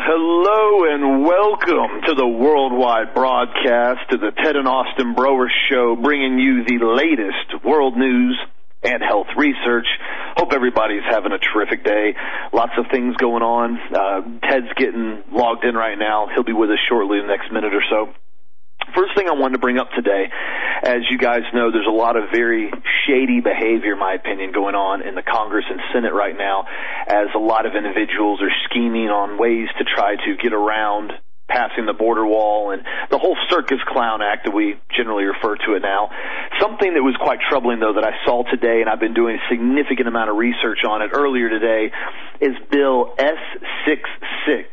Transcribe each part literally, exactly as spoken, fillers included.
Hello and welcome to the worldwide broadcast of the Ted and Austin Broer Show, bringing you the latest world news and health research. Hope everybody's having a terrific day. Lots of things going on. Uh, Ted's getting logged in right now. He'll be with us shortly in the next minute or so. First thing I wanted to bring up today, as you guys know, there's a lot of very shady behavior, in my opinion, going on in the Congress and Senate right now, as a lot of individuals are scheming on ways to try to get around passing the border wall and the whole circus clown act that we generally refer to it now. Something that was quite troubling, though, that I saw today, and I've been doing a significant amount of research on it earlier today, is Bill S sixty-six.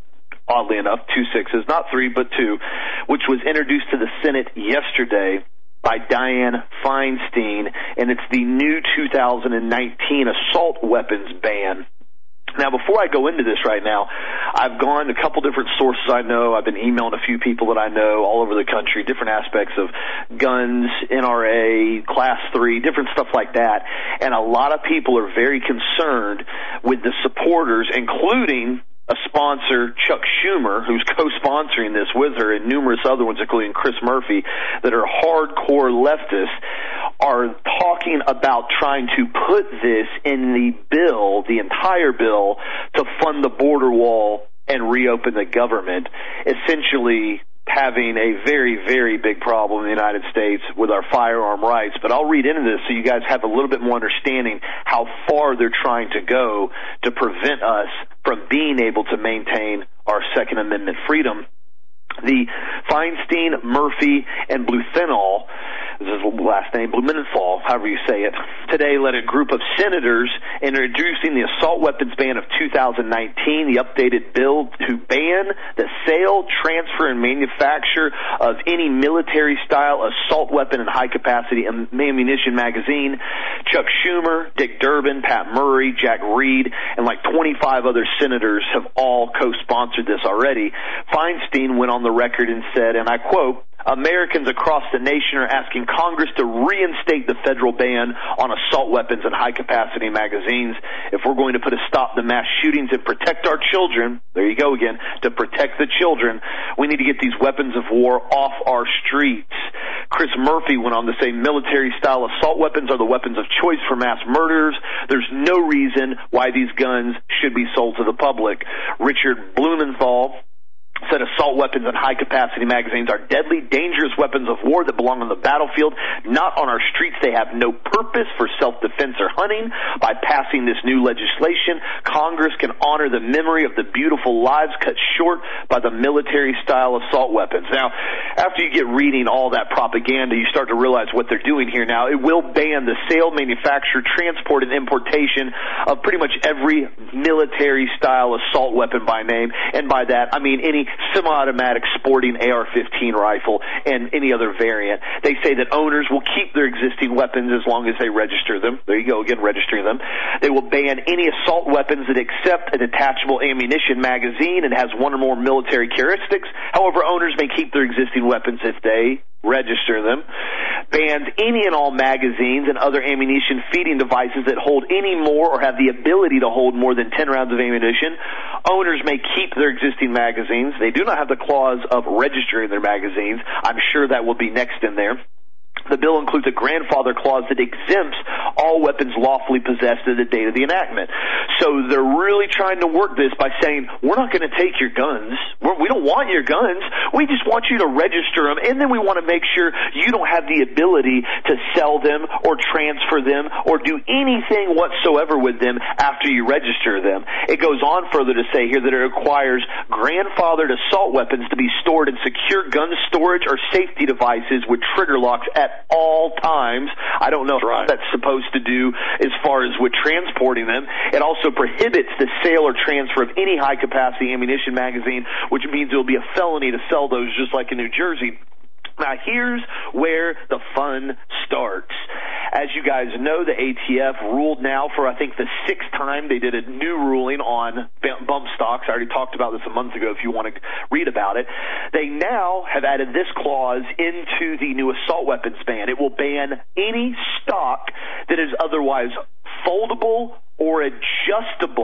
Oddly enough, two sixes, not three, but two, which was introduced to the Senate yesterday by Dianne Feinstein, and it's the new two thousand nineteen assault weapons ban. Now, before I go into this right now, I've gone to a couple different sources I know. I've been emailing a few people that I know all over the country, different aspects of guns, N R A, Class three, different stuff like that. And a lot of people are very concerned with the supporters, including a sponsor, Chuck Schumer, who's co-sponsoring this with her, and numerous other ones, including Chris Murphy, that are hardcore leftists, are talking about trying to put this in the bill, the entire bill, to fund the border wall and reopen the government, essentially having a very, very big problem in the United States with our firearm rights. But I'll read into this so you guys have a little bit more understanding how far they're trying to go to prevent us from being able to maintain our Second Amendment freedom. The Feinstein, Murphy, and Blumenthal, this is the last name, Blumenthal, however you say it, today led a group of senators introducing the assault weapons ban of two thousand nineteen, the updated bill to ban the sale, transfer, and manufacture of any military-style assault weapon and high-capacity ammunition magazine. Chuck Schumer, Dick Durbin, Pat Murray, Jack Reed, and like twenty-five other senators have all co-sponsored this already. Feinstein went on the record and said, and I quote, "Americans across the nation are asking Congress to reinstate the federal ban on assault weapons and high-capacity magazines. If we're going to put a stop to mass shootings and protect our children," there you go again, to protect the children, "we need to get these weapons of war off our streets." Chris Murphy went on to say military-style assault weapons are the weapons of choice for mass murderers. There's no reason why these guns should be sold to the public. Richard Blumenthal said assault weapons and high-capacity magazines are deadly, dangerous weapons of war that belong on the battlefield, not on our streets. They have no purpose for self-defense or hunting. By passing this new legislation, Congress can honor the memory of the beautiful lives cut short by the military-style assault weapons. Now, after you get reading all that propaganda, you start to realize what they're doing here now. It will ban the sale, manufacture, transport, and importation of pretty much every military-style assault weapon by name, and by that, I mean any semi-automatic sporting A R fifteen rifle and any other variant. They say that owners will keep their existing weapons as long as they register them. There you go again, registering them. They will ban any assault weapons that accept a detachable ammunition magazine and has one or more military characteristics. However, owners may keep their existing weapons if they register them. Bans any and all magazines and other ammunition feeding devices that hold any more or have the ability to hold more than ten rounds of ammunition. Owners may keep their existing magazines. They do not have the clause of registering their magazines. I'm sure that will be next in there. The bill includes a grandfather clause that exempts all weapons lawfully possessed at the date of the enactment. So they're really trying to work this by saying, we're not going to take your guns. We're, we don't want your guns. We just want you to register them, and then we want to make sure you don't have the ability to sell them or transfer them or do anything whatsoever with them after you register them. It goes on further to say here that it requires grandfathered assault weapons to be stored in secure gun storage or safety devices with trigger locks at all times. I don't know what that's supposed to do as far as with transporting them. It also prohibits the sale or transfer of any high-capacity ammunition magazine, which means it will be a felony to sell those just like in New Jersey. Now, here's where the fun starts. As you guys know, the A T F ruled now for, I think, the sixth time. They did a new ruling on bump stocks. I already talked about this a month ago if you want to read about it. They now have added this clause into the new assault weapons ban. It will ban any stock that is otherwise foldable or adjustable.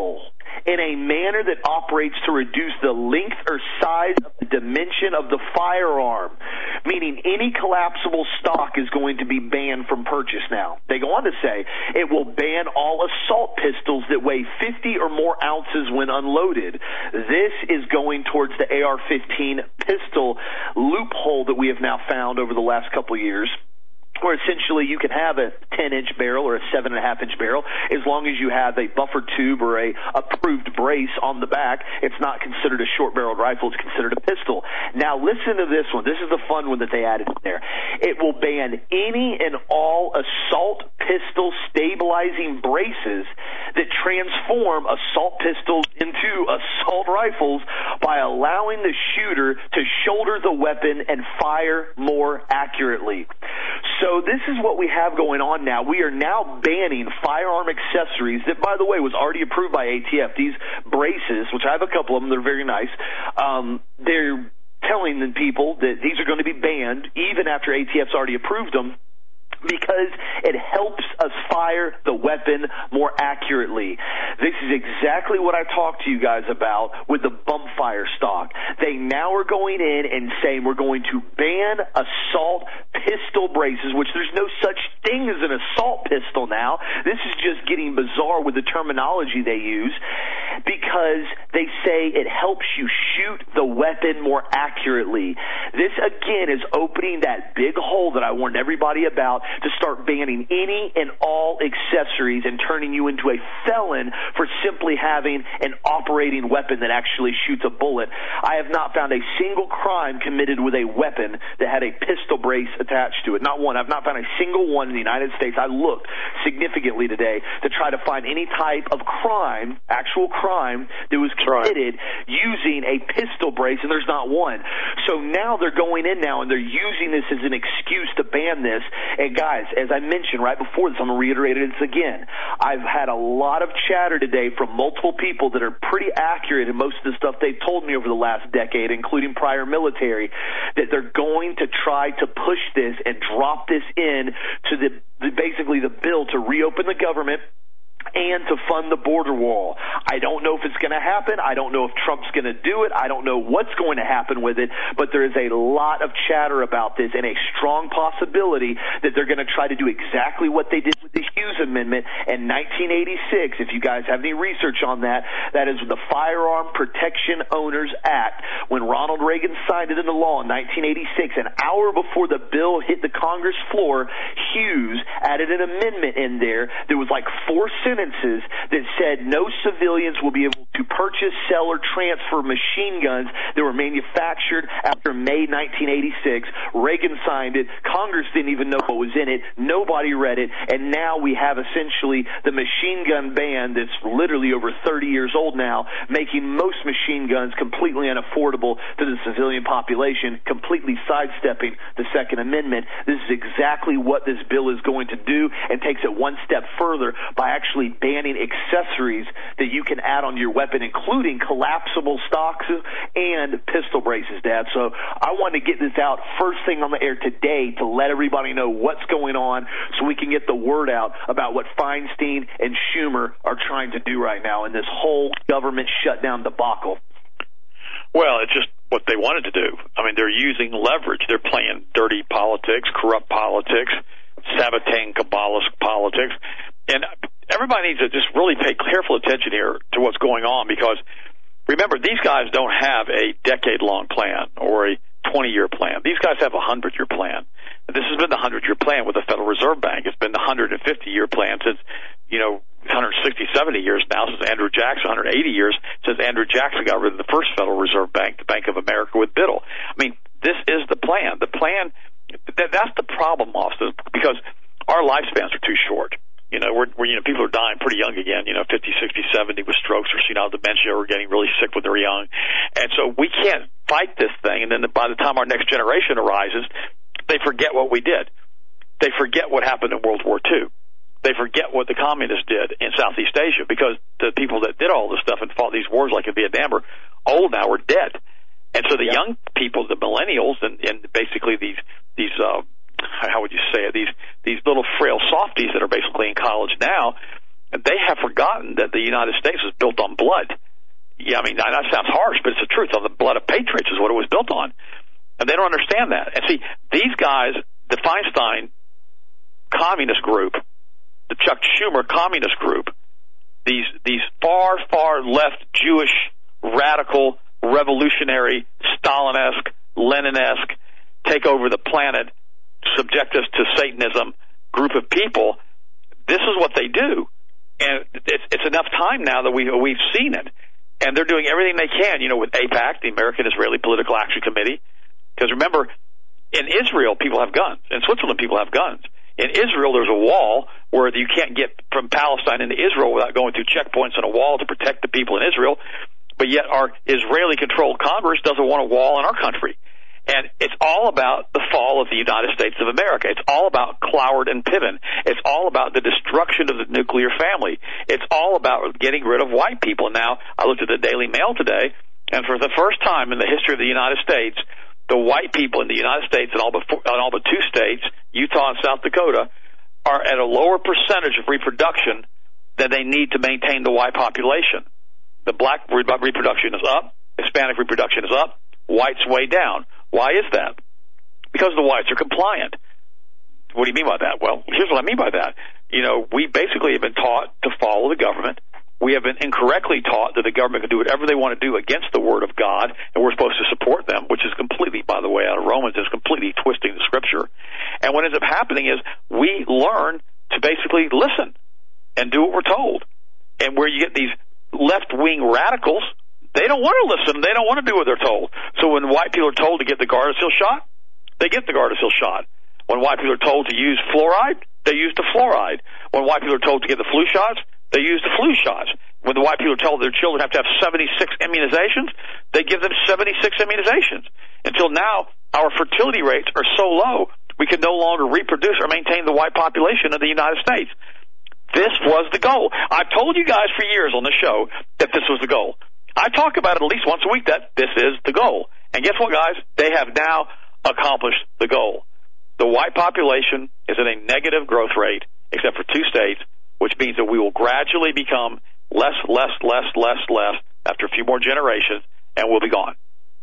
in a manner that operates to reduce the length or size of the dimension of the firearm, meaning any collapsible stock is going to be banned from purchase now. They go on to say it will ban all assault pistols that weigh fifty or more ounces when unloaded. This is going towards the A R fifteen pistol loophole that we have now found over the last couple of years, where essentially you can have a ten-inch barrel or a seven and a half inch barrel as long as you have a buffer tube or a approved brace on the back. It's not considered a short-barreled rifle. It's considered a pistol. Now listen to this one. This is the fun one that they added in there. It will ban any and all assault pistol stabilizing braces that transform assault pistols into assault rifles by allowing the shooter to shoulder the weapon and fire more accurately. So this is what we have going on now. We are now banning firearm accessories that, by the way, was already approved by A T F. These braces, which I have a couple of them, they're very nice. Um, they're telling the people that these are going to be banned even after A T F's already approved them, because it helps us fire the weapon more accurately. This is exactly what I talked to you guys about with the bump fire stock. They now are going in and saying we're going to ban assault pistol braces, which there's no such thing as an assault pistol now. This is just getting bizarre with the terminology they use, because they say it helps you shoot the weapon more accurately. This, again, is opening that big hole that I warned everybody about, to start banning any and all accessories and turning you into a felon for simply having an operating weapon that actually shoots a bullet. I have not found a single crime committed with a weapon that had a pistol brace attached to it. Not one. I've not found a single one in the United States. I looked significantly today to try to find any type of crime, actual crime, that was committed using a pistol brace, and there's not one. So now they're going in now and they're using this as an excuse to ban this. And guys, as I mentioned right before this, I'm going to reiterate it again. I've had a lot of chatter today from multiple people that are pretty accurate in most of the stuff they've told me over the last decade, including prior military, that they're going to try to push this and drop this in to the, the basically the bill to reopen the government and to fund the border wall. I don't know if it's going to happen. I don't know if Trump's going to do it. I don't know what's going to happen with it, but there is a lot of chatter about this and a strong possibility that they're going to try to do exactly what they did with the Hughes Amendment in nineteen eighty-six. If you guys have any research on that, that is the Firearm Protection Owners Act. When Ronald Reagan signed it into law in nineteen eighty-six, an hour before the bill hit the Congress floor, Hughes added an amendment in there that was like four sentences that said no civilians will be able to purchase, sell, or transfer machine guns that were manufactured after May nineteen eighty-six. Reagan signed it. Congress didn't even know what was in it. Nobody read it. And now we have essentially the machine gun ban that's literally over thirty years old now, making most machine guns completely unaffordable to the civilian population, completely sidestepping the Second Amendment. This is exactly what this bill is going to do, and takes it one step further by actually banning accessories that you can add on your weapon, including collapsible stocks and pistol braces, Dad. So I want to get this out first thing on the air today to let everybody know what's going on, so we can get the word out about what Feinstein and Schumer are trying to do right now in this whole government shutdown debacle. Well, it's just what they wanted to do. I mean, they're using leverage. They're playing dirty politics, corrupt politics, sabotaging Kabbalist politics. And everybody needs to just really pay careful attention here to what's going on, because remember, these guys don't have a decade-long plan or a twenty-year plan. These guys have a hundred-year plan. This has been the hundred-year plan with the Federal Reserve Bank. It's been the one hundred fifty-year plan since, you know, one hundred sixty, seventy years now, since Andrew Jackson, one hundred eighty years since Andrew Jackson got rid of the first Federal Reserve Bank, the Bank of America, with Biddle. I mean, this is the plan. The plan, that, that's the problem, Austin, because our lifespans are too short. You know, we're, we're, you know, people are dying pretty young again, you know, fifty, sixty, seventy with strokes or senile dementia, or getting really sick when they're young. And so we can't fight this thing, and then by the time our next generation arises, they forget what we did. They forget what happened in World War Two. They forget what the communists did in Southeast Asia, because the people that did all this stuff and fought these wars like in Vietnam are old now, or dead. And so the yeah. young people, the millennials, and, and basically these, these, uh, how would you say it, these, these little frail softies that are basically in college now, they have forgotten that the United States was built on blood. Yeah, I mean, that sounds harsh, but it's the truth. On the blood of patriots is what it was built on. And they don't understand that. And see, these guys, the Feinstein communist group, the Chuck Schumer communist group, these these far, far left Jewish, radical, revolutionary, Stalin-esque, Lenin-esque, take over the planet, subject us to Satanism group of people, this is what they do. And it's, it's enough time now that we, we've seen it. And they're doing everything they can, you know, with AIPAC, the American Israeli Political Action Committee. Because remember, in Israel, people have guns. In Switzerland, people have guns. In Israel, there's a wall where you can't get from Palestine into Israel without going through checkpoints and a wall to protect the people in Israel. But yet our Israeli-controlled Congress doesn't want a wall in our country. And it's all about the fall of the United States of America. It's all about Cloward and Piven. It's all about the destruction of the nuclear family. It's all about getting rid of white people. And now, I looked at the Daily Mail today, and for the first time in the history of the United States, the white people in the United States and all but, four, and all but two states, Utah and South Dakota, are at a lower percentage of reproduction than they need to maintain the white population. The black reproduction is up, Hispanic reproduction is up, whites way down. Why is that? Because the whites are compliant. What do you mean by that? Well, here's what I mean by that. You know, we basically have been taught to follow the government. We have been incorrectly taught that the government can do whatever they want to do against the Word of God, and we're supposed to support them, which is completely, by the way, out of Romans, is completely twisting the Scripture. And what ends up happening is we learn to basically listen and do what we're told. And where you get these left-wing radicals, they don't want to listen. They don't want to do what they're told. So when white people are told to get the Gardasil shot, they get the Gardasil shot. When white people are told to use fluoride, they use the fluoride. When white people are told to get the flu shots, they use the flu shots. When the white people are told their children have to have seventy-six immunizations, they give them seventy-six immunizations. Until now, our fertility rates are so low, we can no longer reproduce or maintain the white population of the United States. This was the goal. I've told you guys for years on the show that this was the goal. I talk about it at least once a week that this is the goal. And guess what, guys? They have now accomplished the goal. The white population is at a negative growth rate, except for two states, which means that we will gradually become less, less, less, less, less after a few more generations, and we'll be gone.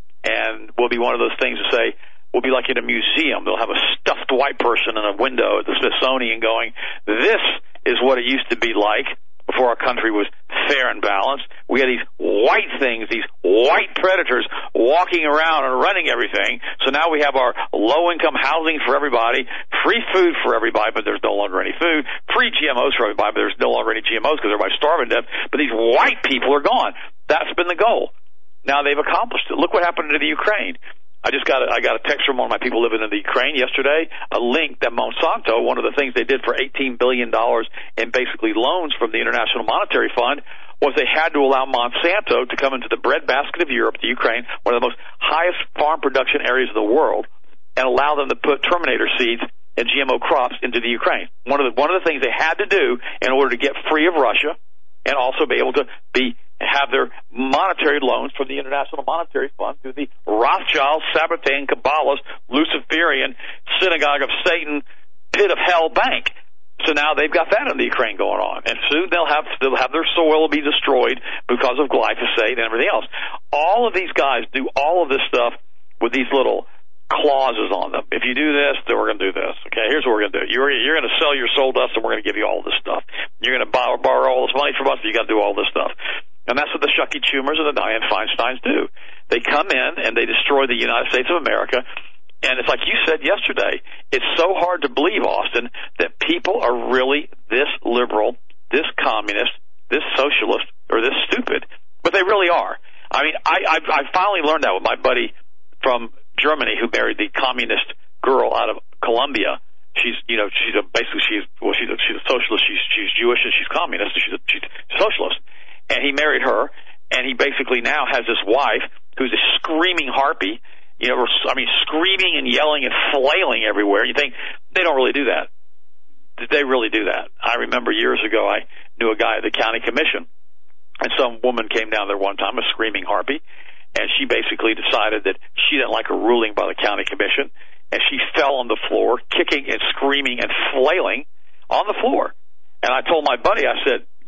And we'll be one of those things to say, we'll be like in a museum. They'll have a stuffed white person in a window at the Smithsonian going, this is what it used to be like before our country was fair and balanced. We had these white things, these white predators walking around and running everything. So now we have our low-income housing for everybody, free food for everybody, but there's no longer any food, free G M Os for everybody, but there's no longer any G M Os because everybody's starving to death. But these white people are gone. That's been the goal. Now they've accomplished it. Look what happened to the Ukraine. I just got a, I got a text from one of my people living in the Ukraine yesterday, a link that Monsanto, one of the things they did for eighteen billion dollars in basically loans from the International Monetary Fund, was they had to allow Monsanto to come into the breadbasket of Europe, the Ukraine, one of the most highest farm production areas of the world, and allow them to put Terminator seeds and G M O crops into the Ukraine. One of the, one of the things they had to do in order to get free of Russia and also be able to be have their monetary loans from the International Monetary Fund through the Rothschild, Sabbatean, Kabbalist, Luciferian, Synagogue of Satan, Pit of Hell Bank. So now they've got that in the Ukraine going on. And soon they'll have, they'll have their soil be destroyed because of glyphosate and everything else. All of these guys do all of this stuff with these little clauses on them. If you do this, then we're going to do this. Okay, here's what we're going to do. You're, you're going to sell your soul to us, and we're going to give you all this stuff. You're going to borrow, borrow all this money from us, and you got to do all this stuff. And that's what the Chucky Schumers and the Dianne Feinsteins do. They come in and they destroy the United States of America. And it's like you said yesterday, it's so hard to believe, Austin, that people are really this liberal, this communist, this socialist, or this stupid. But they really are. I mean, I, I, I finally learned that with my buddy from Germany who married the communist girl out of Colombia. She's, you know, she's a, basically she's, well, she's a, she's a socialist. She's, she's Jewish and she's communist. And she's a, she's a socialist. And he married her, and he basically now has this wife who's a screaming harpy, you know, I mean, screaming and yelling and flailing everywhere. You think, they don't really do that. Did they really do that? I remember years ago I knew a guy at the county commission, and some woman came down there one time, a screaming harpy, and she basically decided that she didn't like a ruling by the county commission, and she fell on the floor, kicking and screaming and flailing on the floor. And I told my buddy, I said,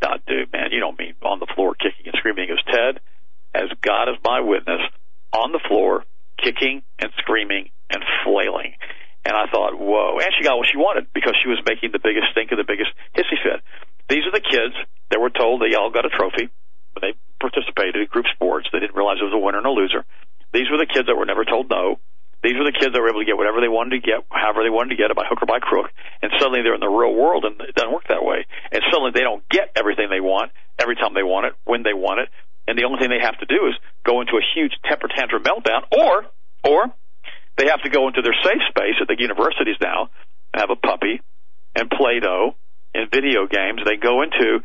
"No, dude, man, you don't mean on the floor kicking and screaming." He goes, "Ted, as God is my witness, on the floor, kicking and screaming and flailing." And I thought, whoa. And she got what she wanted because she was making the biggest stink and the biggest hissy fit. These are the kids that were told they all got a trophy when they participated in group sports. They didn't realize it was a winner and a loser. These were the kids that were never told no. These were the kids that were able to get whatever they wanted to get, however they wanted to get it, by hook or by crook. And suddenly they're in the real world, and it doesn't work that way. And suddenly they don't get everything they want every time they want it, when they want it. And the only thing they have to do is go into a huge temper tantrum meltdown, or, or they have to go into their safe space at the universities now and have a puppy and Play-Doh and video games. They go into,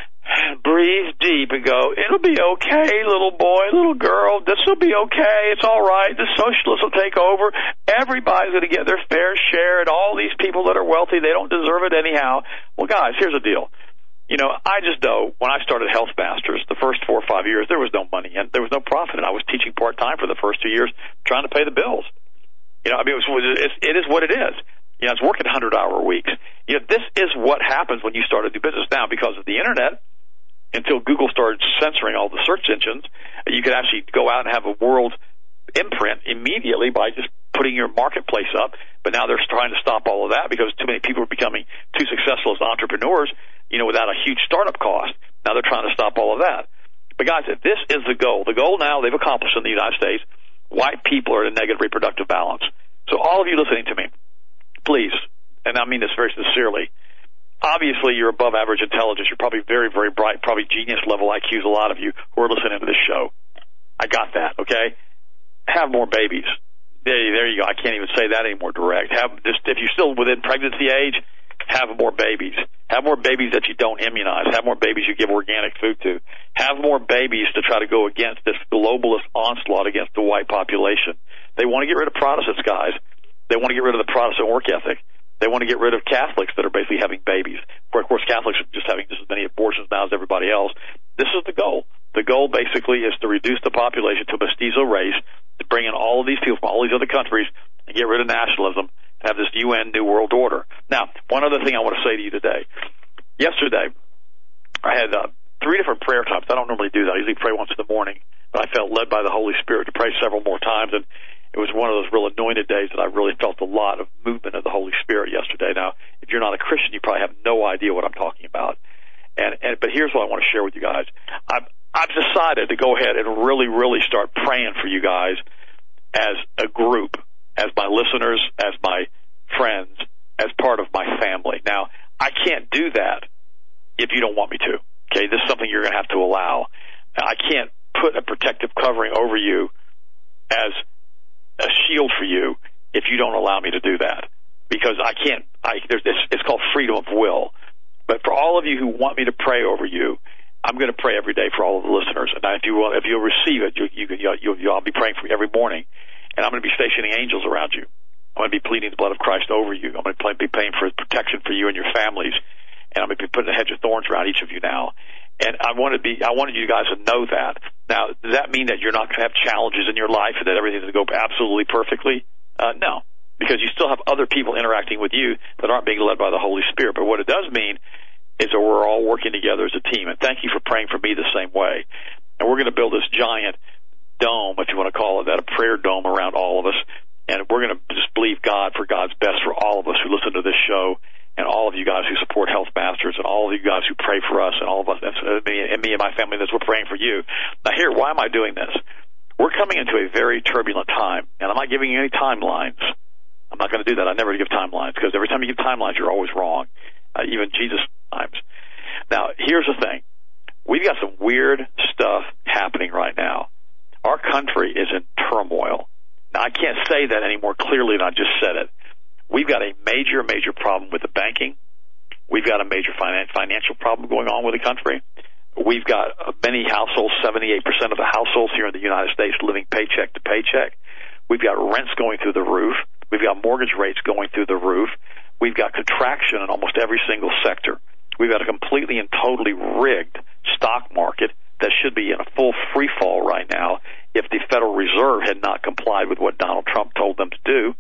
breathe deep and go, "It'll be okay, little boy, little girl. This will be okay. It's all right. The socialists will take over. Everybody's going to get their fair share, and all these people that are wealthy, they don't deserve it anyhow." Well, guys, here's the deal. You know, I just know when I started Health Masters, the first four or five years, there was no money and there was no profit, and I was teaching part-time for the first two years trying to pay the bills. You know, I mean, it, was, it's, it is what it is. You know, it's working one hundred hour weeks. You know, this is what happens when you start a new business. Now, because of the Internet, until Google started censoring all the search engines, you could actually go out and have a world imprint immediately by just putting your marketplace up. But now they're trying to stop all of that because too many people are becoming too successful as entrepreneurs, you know, without a huge startup cost. Now they're trying to stop all of that. But guys, this is the goal. The goal now they've accomplished in the United States, white people are at a negative reproductive balance. So all of you listening to me, please, and I mean this very sincerely, obviously you're above average intelligence. You're probably very, very bright, probably genius level I Qs, a lot of you who are listening to this show. I got that, okay? Have more babies. There, there you go. I can't even say that any more direct. Have just, if you're still within pregnancy age, have more babies. Have more babies that you don't immunize. Have more babies you give organic food to. Have more babies to try to go against this globalist onslaught against the white population. They want to get rid of Protestants, guys. They want to get rid of the Protestant work ethic. They want to get rid of Catholics that are basically having babies. Of course, Catholics are just having just as many abortions now as everybody else. This is the goal. The goal basically is to reduce the population to a mestizo race, to bring in all of these people from all these other countries and get rid of nationalism and have this U N New World Order. Now, one other thing I want to say to you today. Yesterday, I had uh, three different prayer times. I don't normally do that. I usually pray once in the morning, but I felt led by the Holy Spirit to pray several more times, and it was one of those real anointed days that I really felt a lot of movement of the Holy Spirit yesterday. Now, if you're not a Christian, you probably have no idea what I'm talking about. And, and but here's what I want to share with you guys. I've, I've decided to go ahead and really, really start praying for you guys as a group, as my listeners, as my friends, as part of my family. Now, I can't do that if you don't want me to. Okay, this is something you're going to have to allow. I can't put a protective covering over you as a shield for you if you don't allow me to do that, because I can't. I, there's this, it's called freedom of will. But for all of you who want me to pray over you, I'm going to pray every day for all of the listeners. And if you will, if you'll receive it, you, you, you, you, you, I'll be praying for you every morning, and I'm going to be stationing angels around you. I'm going to be pleading the blood of Christ over you. I'm going to be praying for protection for you and your families, and I'm going to be putting a hedge of thorns around each of you now. And I want to be, I wanted you guys to know that. Now, does that mean that you're not going to have challenges in your life and that everything's going to go absolutely perfectly? Uh, no, because you still have other people interacting with you that aren't being led by the Holy Spirit. But what it does mean is that we're all working together as a team. And thank you for praying for me the same way. And we're going to build this giant dome, if you want to call it that, a prayer dome around all of us. And we're going to just believe God for God's best for all of us who listen to this show, and all of you guys who support Health Masters, and all of you guys who pray for us, and all of us, and me and, me and my family, that's we're praying for you. Now here, why am I doing this? We're coming into a very turbulent time, and I'm not giving you any timelines. I'm not going to do that. I never give timelines, because every time you give timelines, you're always wrong, uh, even Jesus times. Now, here's the thing. We've got some weird stuff happening right now. Our country is in turmoil. Now, I can't say that any more clearly than I just said it. We've got a major, major problem with the banking. We've got a major financial problem going on with the country. We've got many households, seventy-eight percent of the households here in the United States living paycheck to paycheck. We've got rents going through the roof. We've got mortgage rates going through the roof. We've got contraction in almost every single sector. We've got a completely and totally rigged stock market that should be in a full free fall right now if the Federal Reserve had not complied with what Donald Trump told them to do.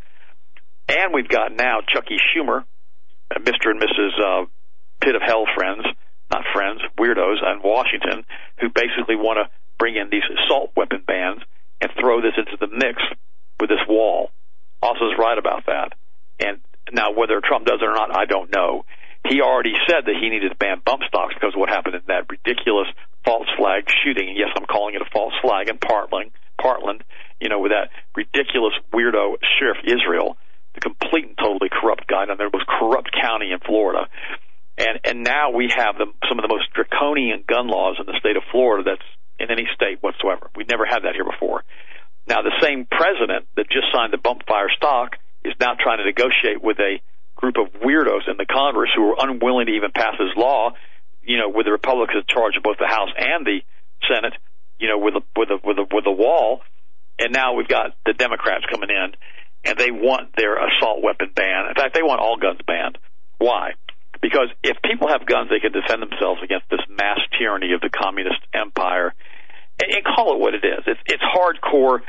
And we've got now Chucky Schumer, Mister and Missus Uh, Pit of Hell friends, not friends, weirdos in Washington who basically want to bring in these assault weapon bans and throw this into the mix with this wall. Also is right about that. And now whether Trump does it or not, I don't know. He already said that he needed to ban bump stocks because of what happened in that ridiculous false flag shooting. And yes, I'm calling it a false flag in Portland, Portland, you know, with that ridiculous weirdo Sheriff Israel, the complete and totally corrupt guy down there, the most corrupt county in Florida. And and now we have the, some of the most draconian gun laws in the state of Florida that's in any state whatsoever. We've never had that here before. Now, the same president that just signed the bump fire stock is now trying to negotiate with a group of weirdos in the Congress who are unwilling to even pass his law, you know, with the Republicans in charge of both the House and the Senate, you know, with a, with a, with a, with a wall. And now we've got the Democrats coming in, and they want their assault weapon banned. In fact, they want all guns banned. Why? Because if people have guns, they can defend themselves against this mass tyranny of the communist empire. And, and call it what it is. It's, it's hardcore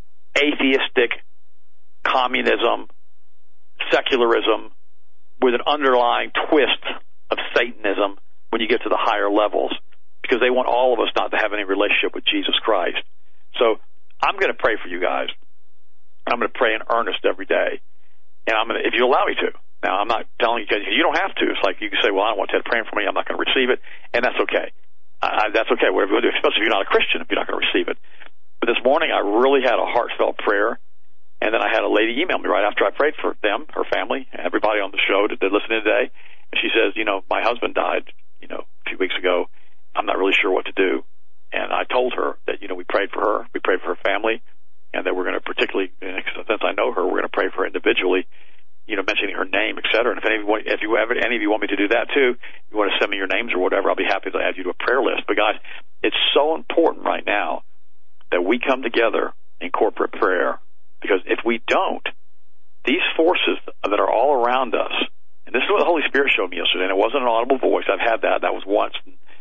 atheistic communism, secularism, with an underlying twist of Satanism when you get to the higher levels, because they want all of us not to have any relationship with Jesus Christ. So I'm going to pray for you guys. I'm going to pray in earnest every day, and I'm going to, if you allow me to. Now, I'm not telling you, you don't have to. It's like you can say, well, I don't want Ted praying for me. I'm not going to receive it, and that's okay. I, that's okay, whatever you do, especially if you're not a Christian, if you're not going to receive it. But this morning, I really had a heartfelt prayer, and then I had a lady email me right after I prayed for them, her family, everybody on the show that they're listening today, and she says, you know, my husband died, you know, a few weeks ago. I'm not really sure what to do. And I told her that, you know, we prayed for her, we prayed for her family, and that we're going to particularly, since I know her, we're going to pray for her individually, you know, mentioning her name, et cetera. And if any of you, if you ever, any of you want me to do that too, you want to send me your names or whatever, I'll be happy to add you to a prayer list. But guys, it's so important right now that we come together in corporate prayer, because if we don't, these forces that are all around us, and this is what the Holy Spirit showed me yesterday, and it wasn't an audible voice. I've had that. That was once.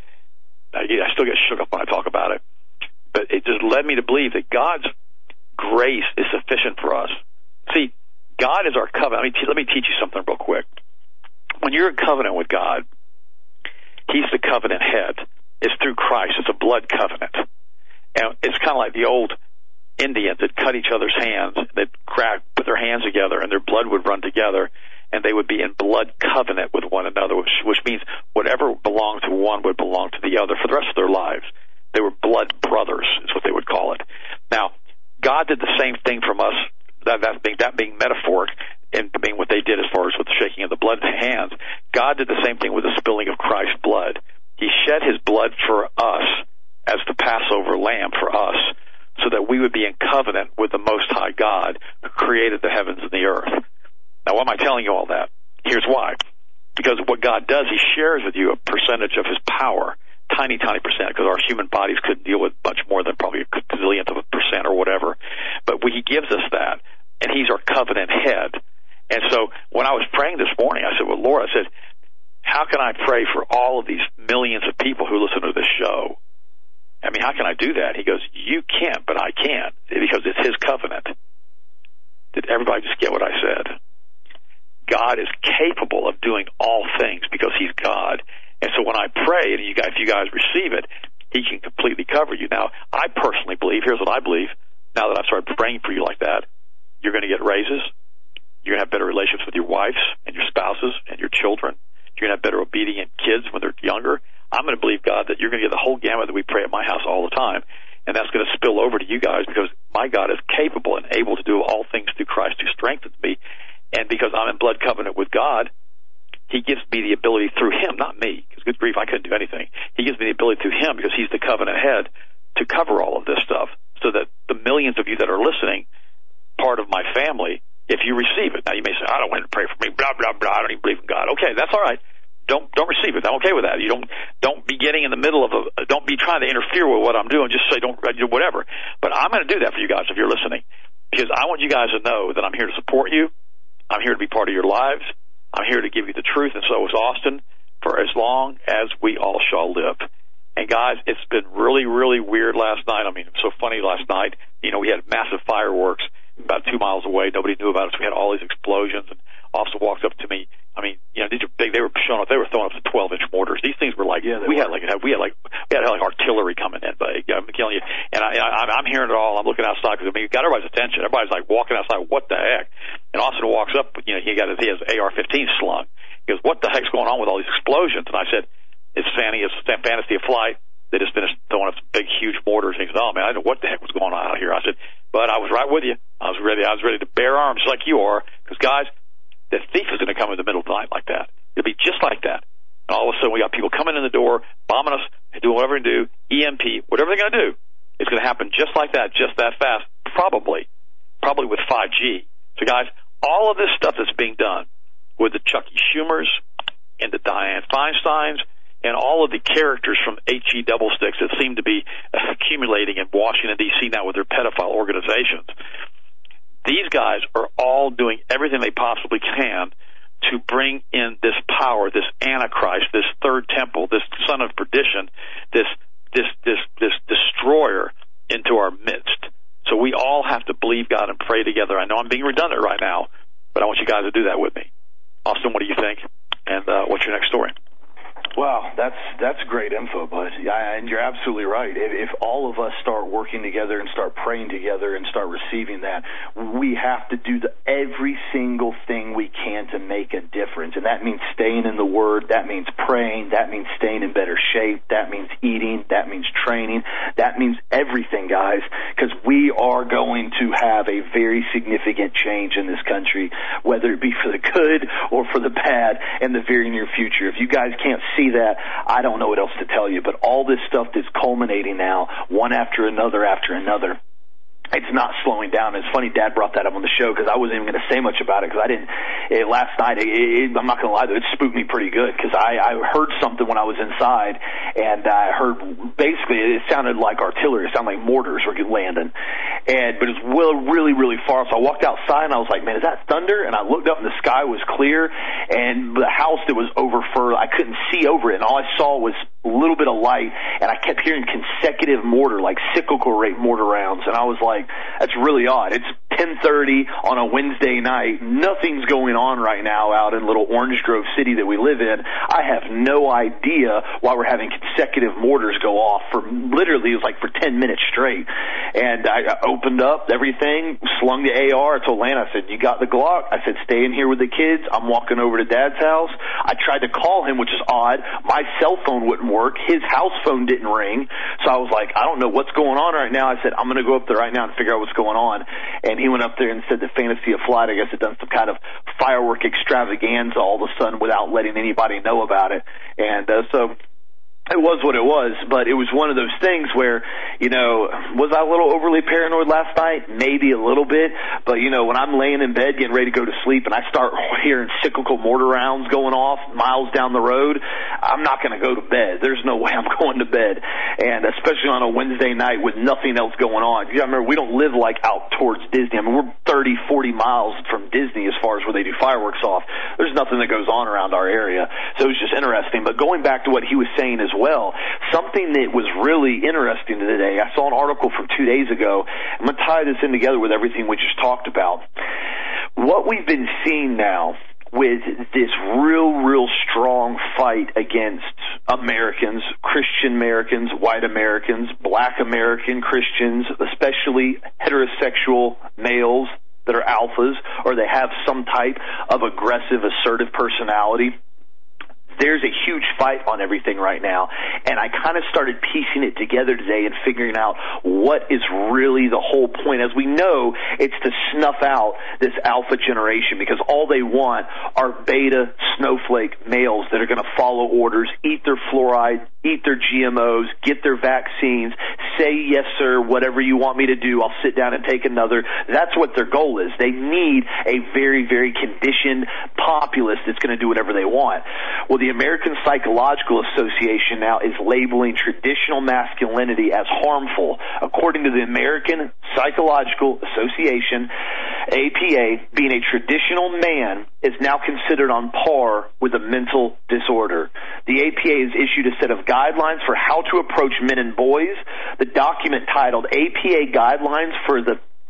I still get shook up when I talk about it. But it just led me to believe that God's grace is sufficient for us. See, God is our covenant. Let me, te- let me teach you something real quick. When you're in covenant with God, He's the covenant head. It's through Christ. It's a blood covenant. And it's kind of like the old Indians that cut each other's hands. They'd crack, put their hands together, and their blood would run together, and they would be in blood covenant with one another, which, which means whatever belonged to one would belong to the other for the rest of their lives. They were blood brothers, is what they would call it. Now, God did the same thing from us, that, that, being, that being metaphoric, and being what they did as far as with the shaking of the blood in the hands. God did the same thing with the spilling of Christ's blood. He shed His blood for us as the Passover lamb for us, so that we would be in covenant with the Most High God who created the heavens and the earth. Now, why am I telling you all that? Here's why. Because what God does, He shares with you a percentage of His power, tiny, tiny percent, because our human bodies couldn't deal with much more than probably a gazillionth of a percent or whatever. But He gives us that, and He's our covenant head. And so when I was praying this morning, I said, well, Lord, I said, how can I pray for all of these millions of people who listen to this show? I mean, how can I do that? He goes, you can't, but I can, because it's His covenant. Did everybody just get what I said? God is capable of doing all things because He's God. And so when I pray, and you guys, if you guys receive it, He can completely cover you. Now, I personally believe, here's what I believe, now that I've started praying for you like that, you're going to get raises. You're going to have better relationships with your wives and your spouses and your children. You're going to have better obedient kids when they're younger. I'm going to believe, God, that you're going to get the whole gamut that we pray at my house all the time. And that's going to spill over to you guys, because my God is capable and able to do all things through Christ who strengthens me. And because I'm in blood covenant with God, He gives me the ability through Him, not me, because good grief, I couldn't do anything. He gives me the ability through Him, because He's the covenant head, to cover all of this stuff, so that the millions of you that are listening, part of my family, if you receive it. Now, you may say, I don't want to pray for me, blah, blah, blah, I don't even believe in God. Okay, that's all right. Don't don't receive it. I'm okay with that. You don't don't be getting in the middle of a, don't be trying to interfere with what I'm doing. Just say don't do whatever. But I'm going to do that for you guys if you're listening, because I want you guys to know that I'm here to support you. I'm here to be part of your lives. I'm here to give you the truth, and so is Austin, for as long as we all shall live. And guys, it's been really, really weird last night. I mean, it was so funny last night. You know, we had massive fireworks about two miles away. Nobody knew about it. So we had all these explosions, and Austin walked up to me I mean, you know, these are big. They were showing up. They were throwing up to twelve inch mortars. These things were like, yeah, we were. had like, we had like, we had like artillery coming in. But I'm telling you, and I, I, I'm hearing it all. I'm looking outside because I mean, it got everybody's attention. Everybody's like walking outside. What the heck? And Austin walks up. You know, he got his, he has A R fifteen slung. He goes, "What the heck's going on with all these explosions?" And I said, "It's fantasy. It's fantasy of flight. They just finished throwing up some big, huge mortars." And he said, "Oh man, I didn't know what the heck was going on out here." I said, "But I was right with you. I was ready. I was ready to bear arms like you are, because guys, the thief is going to come in the middle of the night like that. It'll be just like that. And all of a sudden, we got people coming in the door, bombing us, doing whatever they do, E M P, whatever they're going to do. It's going to happen just like that, just that fast, probably, probably with five G. So, guys, all of this stuff that's being done with the Chucky Schumers and the Dianne Feinsteins and all of the characters from H E double sticks that seem to be accumulating in Washington, D C now with their pedophile organizations, these guys are all doing everything they possibly can to bring in this power, this Antichrist, this third temple, this son of perdition, this this this this destroyer into our midst. So we all have to believe God and pray together. I know I'm being redundant right now, but I want you guys to do that with me. Austin, what do you think? And uh, what's your next story? Wow, that's that's great info, bud. Yeah, and you're absolutely right. If, if all of us start working together and start praying together and start receiving that, we have to do the, every single thing we can to make a difference. And that means staying in the Word. That means praying. That means staying in better shape. That means eating. That means training. That means everything, guys, because we are going to have a very significant change in this country, whether it be for the good or for the bad in the very near future. If you guys can't see that, I don't know what else to tell you, but all this stuff that's culminating now, one after another after another, it's not slowing down. It's funny Dad brought that up on the show because I wasn't even going to say much about it because I didn't, it, last night, it, it, I'm not going to lie, though, it spooked me pretty good because I, I heard something when I was inside, and I heard, basically, it sounded like artillery. It sounded like mortars were landing, and but it was well, really, really far, so I walked outside and I was like, man, is that thunder? And I looked up and the sky was clear, and the house that was over further, I couldn't see over it, and all I saw was a little bit of light, and I kept hearing consecutive mortar, like cyclical rate mortar rounds, and I was like, that's really odd. It's ten thirty on a Wednesday night. Nothing's going on right now out in little Orange Grove City that we live in. I have no idea why we're having consecutive mortars go off for literally, it was like for ten minutes straight. And I opened up everything, slung the A R. I told Lana, I said, you got the Glock? I said, stay in here with the kids. I'm walking over to Dad's house. I tried to call him, which is odd. My cell phone wouldn't work. His house phone didn't ring. So I was like, I don't know what's going on right now. I said, I'm going to go up there right now and figure out what's going on. And he went up there and said the Fantasy of Flight, I guess, had done some kind of firework extravaganza all of a sudden without letting anybody know about it. And uh, so it was what it was, but it was one of those things where, you know, was I a little overly paranoid last night? Maybe a little bit, but, you know, when I'm laying in bed getting ready to go to sleep and I start hearing cyclical mortar rounds going off miles down the road, I'm not going to go to bed. There's no way I'm going to bed, and especially on a Wednesday night with nothing else going on. You gotta remember, we don't live, like, out towards Disney. I mean, we're thirty, forty miles from Disney as far as where they do fireworks off. There's nothing that goes on around our area, so it was just interesting. But going back to what he was saying as well, something that was really interesting today, I saw an article from two days ago. I'm going to tie this in together with everything we just talked about. What we've been seeing now with this real, real strong fight against Americans, Christian Americans, white Americans, black American Christians, especially heterosexual males that are alphas or they have some type of aggressive, assertive personality. There's a huge fight on everything right now, and I kind of started piecing it together today and figuring out what is really the whole point. As we know, it's to snuff out this alpha generation because all they want are beta snowflake males that are going to follow orders, eat their fluoride, eat their G M Os, get their vaccines, say, yes, sir, whatever you want me to do, I'll sit down and take another. That's what their goal is. They need a very, very conditioned populace that's going to do whatever they want. Well, the American Psychological Association now is labeling traditional masculinity as harmful. According to the American Psychological Association, A P A, being a traditional man is now considered on par with a mental disorder. The A P A has issued a set of guidelines for how to approach men and boys. The document titled A P A Guidelines for the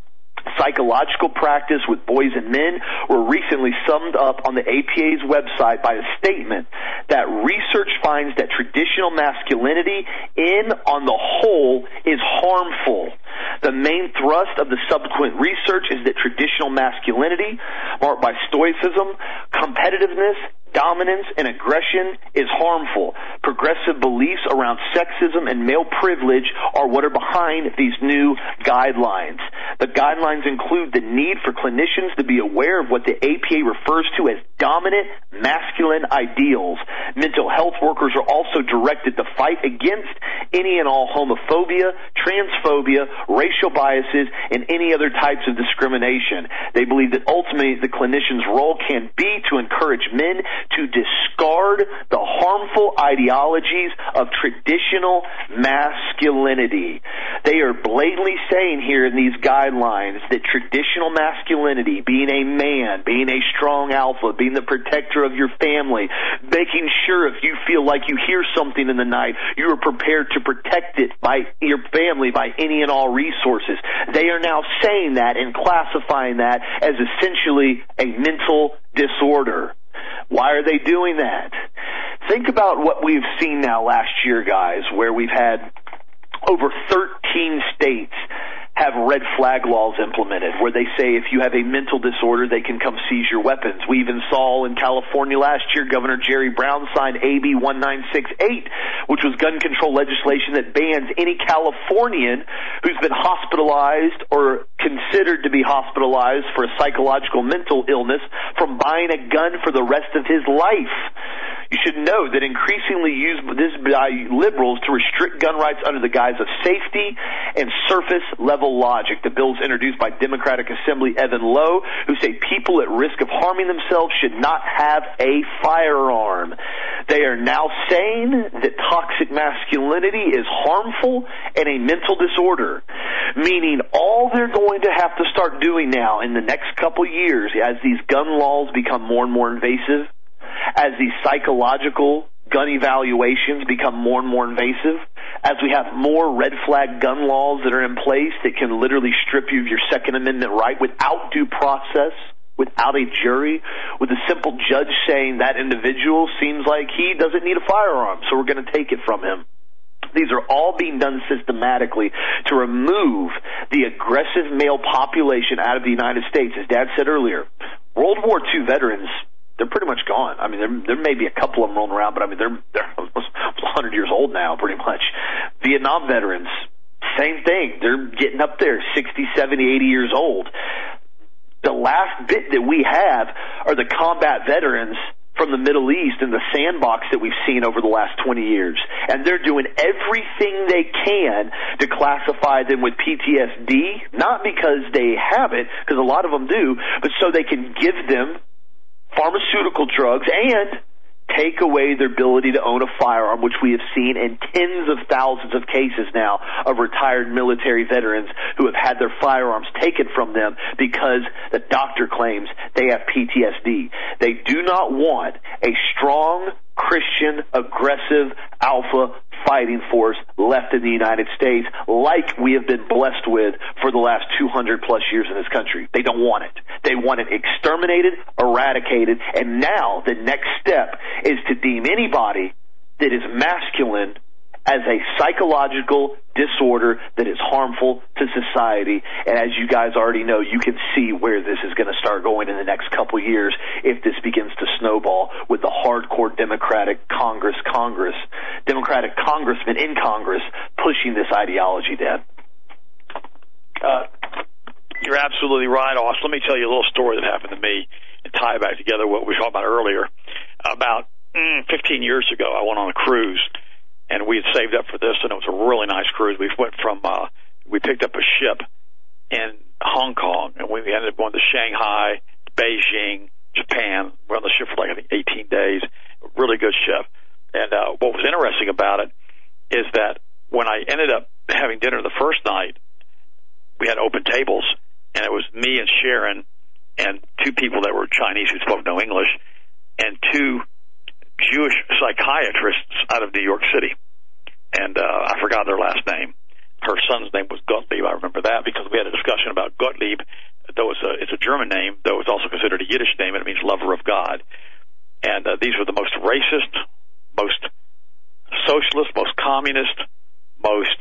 psychological practice with boys and men were recently summed up on the A P A's website by a statement that research finds that traditional masculinity in, on the whole, is harmful. The main thrust of the subsequent research is that traditional masculinity, marked by stoicism, competitiveness, dominance, and aggression, is harmful. Progressive beliefs around sexism and male privilege are what are behind these new guidelines. The guidelines include the need for clinicians to be aware of what the A P A refers to as dominant masculine ideals. Mental health workers are also directed to fight against any and all homophobia, transphobia, racial biases, and any other types of discrimination. They believe that ultimately the clinician's role can be to encourage men to discard the harmful ideologies of traditional masculinity. They are blatantly saying here in these guidelines that traditional masculinity, being a man, being a strong alpha, being the protector of your family, making sure if you feel like you hear something in the night, you are prepared to protect it by your family by any and all resources. They are now saying that and classifying that as essentially a mental disorder. Why are they doing that? Think about what we've seen now last year, guys, where we've had over thirteen states have red flag laws implemented where they say if you have a mental disorder, they can come seize your weapons. We even saw in California last year, Governor Jerry Brown signed A B nineteen sixty-eight, which was gun control legislation that bans any Californian who's been hospitalized or considered to be hospitalized for a psychological mental illness from buying a gun for the rest of his life. You should know that increasingly used this by liberals to restrict gun rights under the guise of safety and surface-level logic. The bills introduced by Democratic Assembly Evan Lowe, who say people at risk of harming themselves should not have a firearm. They are now saying that toxic masculinity is harmful and a mental disorder, meaning all they're going to have to start doing now in the next couple years as these gun laws become more and more invasive, as these psychological gun evaluations become more and more invasive, as we have more red flag gun laws that are in place that can literally strip you of your Second Amendment right without due process, without a jury, with a simple judge saying that individual seems like he doesn't need a firearm, so we're going to take it from him. These are all being done systematically to remove the aggressive male population out of the United States. As Dad said earlier, World War Two veterans, they're pretty much gone. I mean, there, there may be a couple of them rolling around, but I mean, they're, they're almost one hundred years old now, pretty much. Vietnam veterans, same thing. They're getting up there, sixty, seventy, eighty years old. The last bit that we have are the combat veterans from the Middle East and the sandbox that we've seen over the last twenty years. And they're doing everything they can to classify them with P T S D, not because they have it, because a lot of them do, but so they can give them pharmaceutical drugs and take away their ability to own a firearm, which we have seen in tens of thousands of cases now of retired military veterans who have had their firearms taken from them because the doctor claims they have P T S D. They do not want a strong, Christian, aggressive, alpha fighting force left in the United States like we have been blessed with for the last two hundred plus years in this country. They don't want it. They want it exterminated, eradicated, and now the next step is to deem anybody that is masculine as a psychological disorder that is harmful to society. And as you guys already know, you can see where this is going to start going in the next couple years if this begins to snowball with the hardcore Democratic Congress, Congress, Democratic congressmen in Congress pushing this ideology, Dad. Uh, you're absolutely right, Austin. Let me tell you a little story that happened to me and tie back together what we were talking about earlier. About mm, fifteen years ago, I went on a cruise. And we had saved up for this, and it was a really nice cruise. We went from, uh, we picked up a ship in Hong Kong, and we ended up going to Shanghai, Beijing, Japan. We were on the ship for like, I think, eighteen days. Really good ship. And uh, what was interesting about it is that when I ended up having dinner the first night, we had open tables, and it was me and Sharon and two people that were Chinese who spoke no English, and two Jewish psychiatrists out of New York City, and uh, I forgot their last name. her son's name was Gottlieb. I remember that because we had a discussion about Gottlieb. Though it's a, it's a German name, though it's also considered a Yiddish name, and it means lover of God. And uh, these were the most racist, most socialist, most communist, most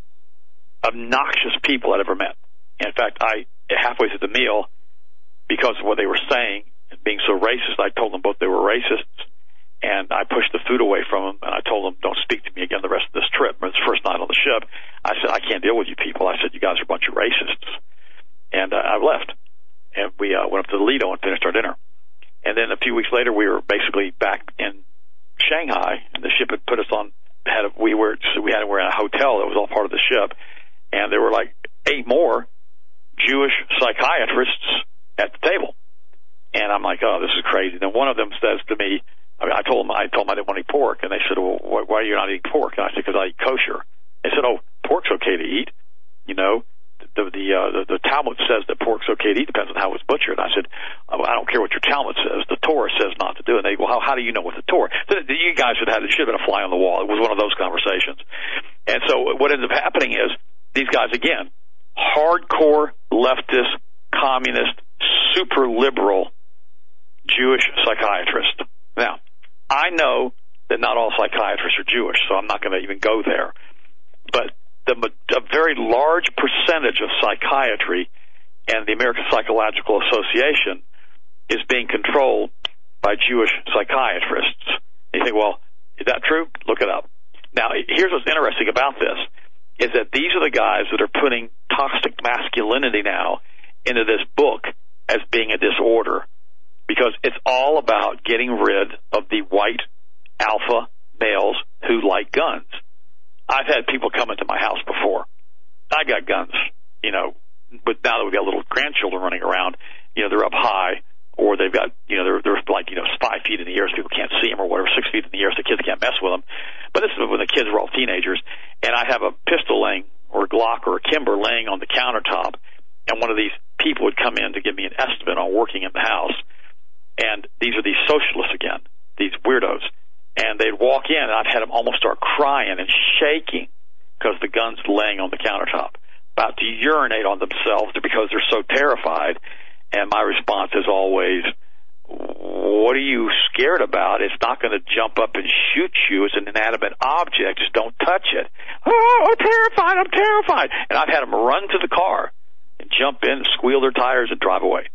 obnoxious people I'd ever met. In fact, I halfway through the meal, because of what they were saying and being so racist, I told them both they were racists, and I pushed the food away from them, and I told them, don't speak to me again the rest of this trip. It's the first night on the ship. I said, I can't deal with you people. I said, you guys are a bunch of racists. And uh, I left, and we uh, went up to the Lido and finished our dinner. And then a few weeks later, we were basically back in Shanghai, and the ship had put us on. Had a, we were so we had we were in a hotel that was all part of the ship, and there were like eight more Jewish psychiatrists at the table. And I'm like, oh, this is crazy. Then one of them says to me, I, mean, I told them I told them I didn't want to eat pork, and they said, well, why, why are you not eating pork? And I said, because I eat kosher. They said, oh, pork's okay to eat, you know. The the, uh, the the Talmud says that pork's okay to eat, depends on how it's butchered. I said, oh, I don't care what your Talmud says. The Torah says not to do it. And they go, well, how, how do you know what the Torah? So you guys should have had, it should have been a fly on the wall. It was one of those conversations. And so what ends up happening is these guys, again, hardcore leftist, communist, super liberal Jewish psychiatrists. Now, I know that not all psychiatrists are Jewish, so I'm not going to even go there. But The, a very large percentage of psychiatry and the American Psychological Association is being controlled by Jewish psychiatrists. And you think, well, is that true? Look it up. Now, here's what's interesting about this, is that these are the guys that are putting toxic masculinity now into this book as being a disorder, because it's all about getting rid of the white alpha males who like guns. I've had people come into my house before. I got guns, you know, but now that we've got little grandchildren running around, you know, they're up high, or they've got, you know, they're, they're like, you know, five feet in the air so people can't see them, or whatever, six feet in the air so the kids can't mess with them. But this is when the kids were all teenagers, and I have a pistol laying, or a Glock, or a Kimber laying on the countertop, and one of these people would come in to give me an estimate on working in the house, and these are these socialists again, these weirdos. And they'd walk in, and I'd had them almost start crying and shaking because the gun's laying on the countertop, about to urinate on themselves because they're so terrified. And my response is always, what are you scared about? It's not going to jump up and shoot you. It's an inanimate object. Just don't touch it. Oh, I'm terrified. I'm terrified. And I've had them run to the car and jump in and squeal their tires and drive away.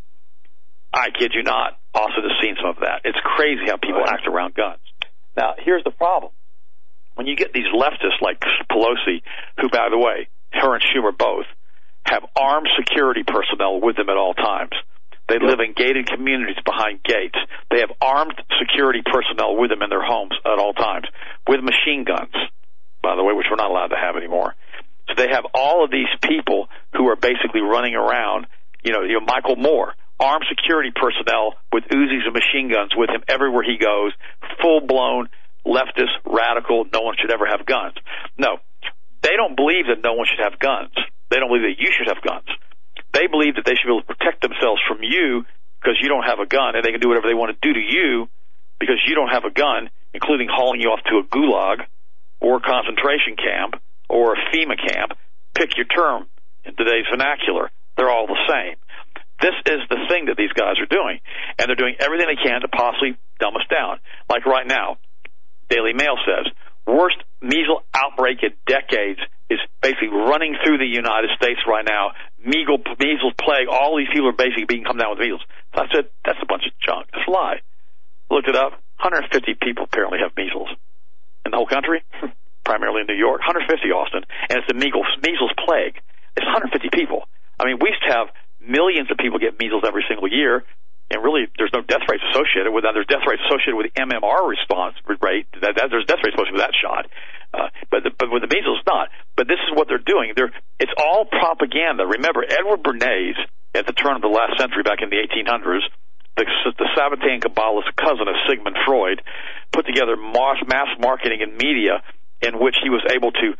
I kid you not. Also, just seen some of that. It's crazy how people act around guns. Now, here's the problem. When you get these leftists like Pelosi, who, by the way, her and Schumer both, have armed security personnel with them at all times. They live in gated communities behind gates. They have armed security personnel with them in their homes at all times, with machine guns, by the way, which we're not allowed to have anymore. So they have all of these people who are basically running around, you know, you know Michael Moore, armed security personnel with Uzis and machine guns with him everywhere he goes, full-blown leftist, radical, no one should ever have guns. No, they don't believe that no one should have guns. They don't believe that you should have guns. They believe that they should be able to protect themselves from you because you don't have a gun, and they can do whatever they want to do to you because you don't have a gun, including hauling you off to a gulag or a concentration camp or a FEMA camp. Pick your term in today's vernacular. They're all the same. This is the thing that these guys are doing, and they're doing everything they can to possibly dumb us down. Like right now, Daily Mail says, worst measles outbreak in decades is basically running through the United States right now. Measles, measles plague, all these people are basically being come down with measles. So I said, that's a bunch of junk. That's a lie. Looked it up. one hundred fifty people apparently have measles in the whole country, primarily in New York. one hundred fifty, Austin, and it's the measles, measles plague. It's one hundred fifty people. I mean, we used to have millions of people get measles every single year, and really there's no death rates associated with that. There's death rates associated with the M M R response rate. That, that, there's death rates associated with that shot. Uh, but, the, but with the measles, not. But this is what they're doing. They're, it's all propaganda. Remember, Edward Bernays, at the turn of the last century, back in the eighteen hundreds, the, the Sabbatean Kabbalist cousin of Sigmund Freud, put together mass, mass marketing and media in which he was able to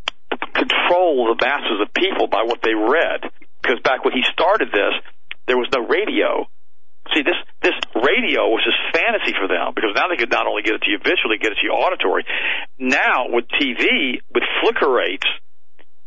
control the masses of people by what they read. Because back when he started this, there was no radio. See, this this radio was just fantasy for them, because now they could not only get it to you visually, get it to you auditory. Now, with T V, with flicker rates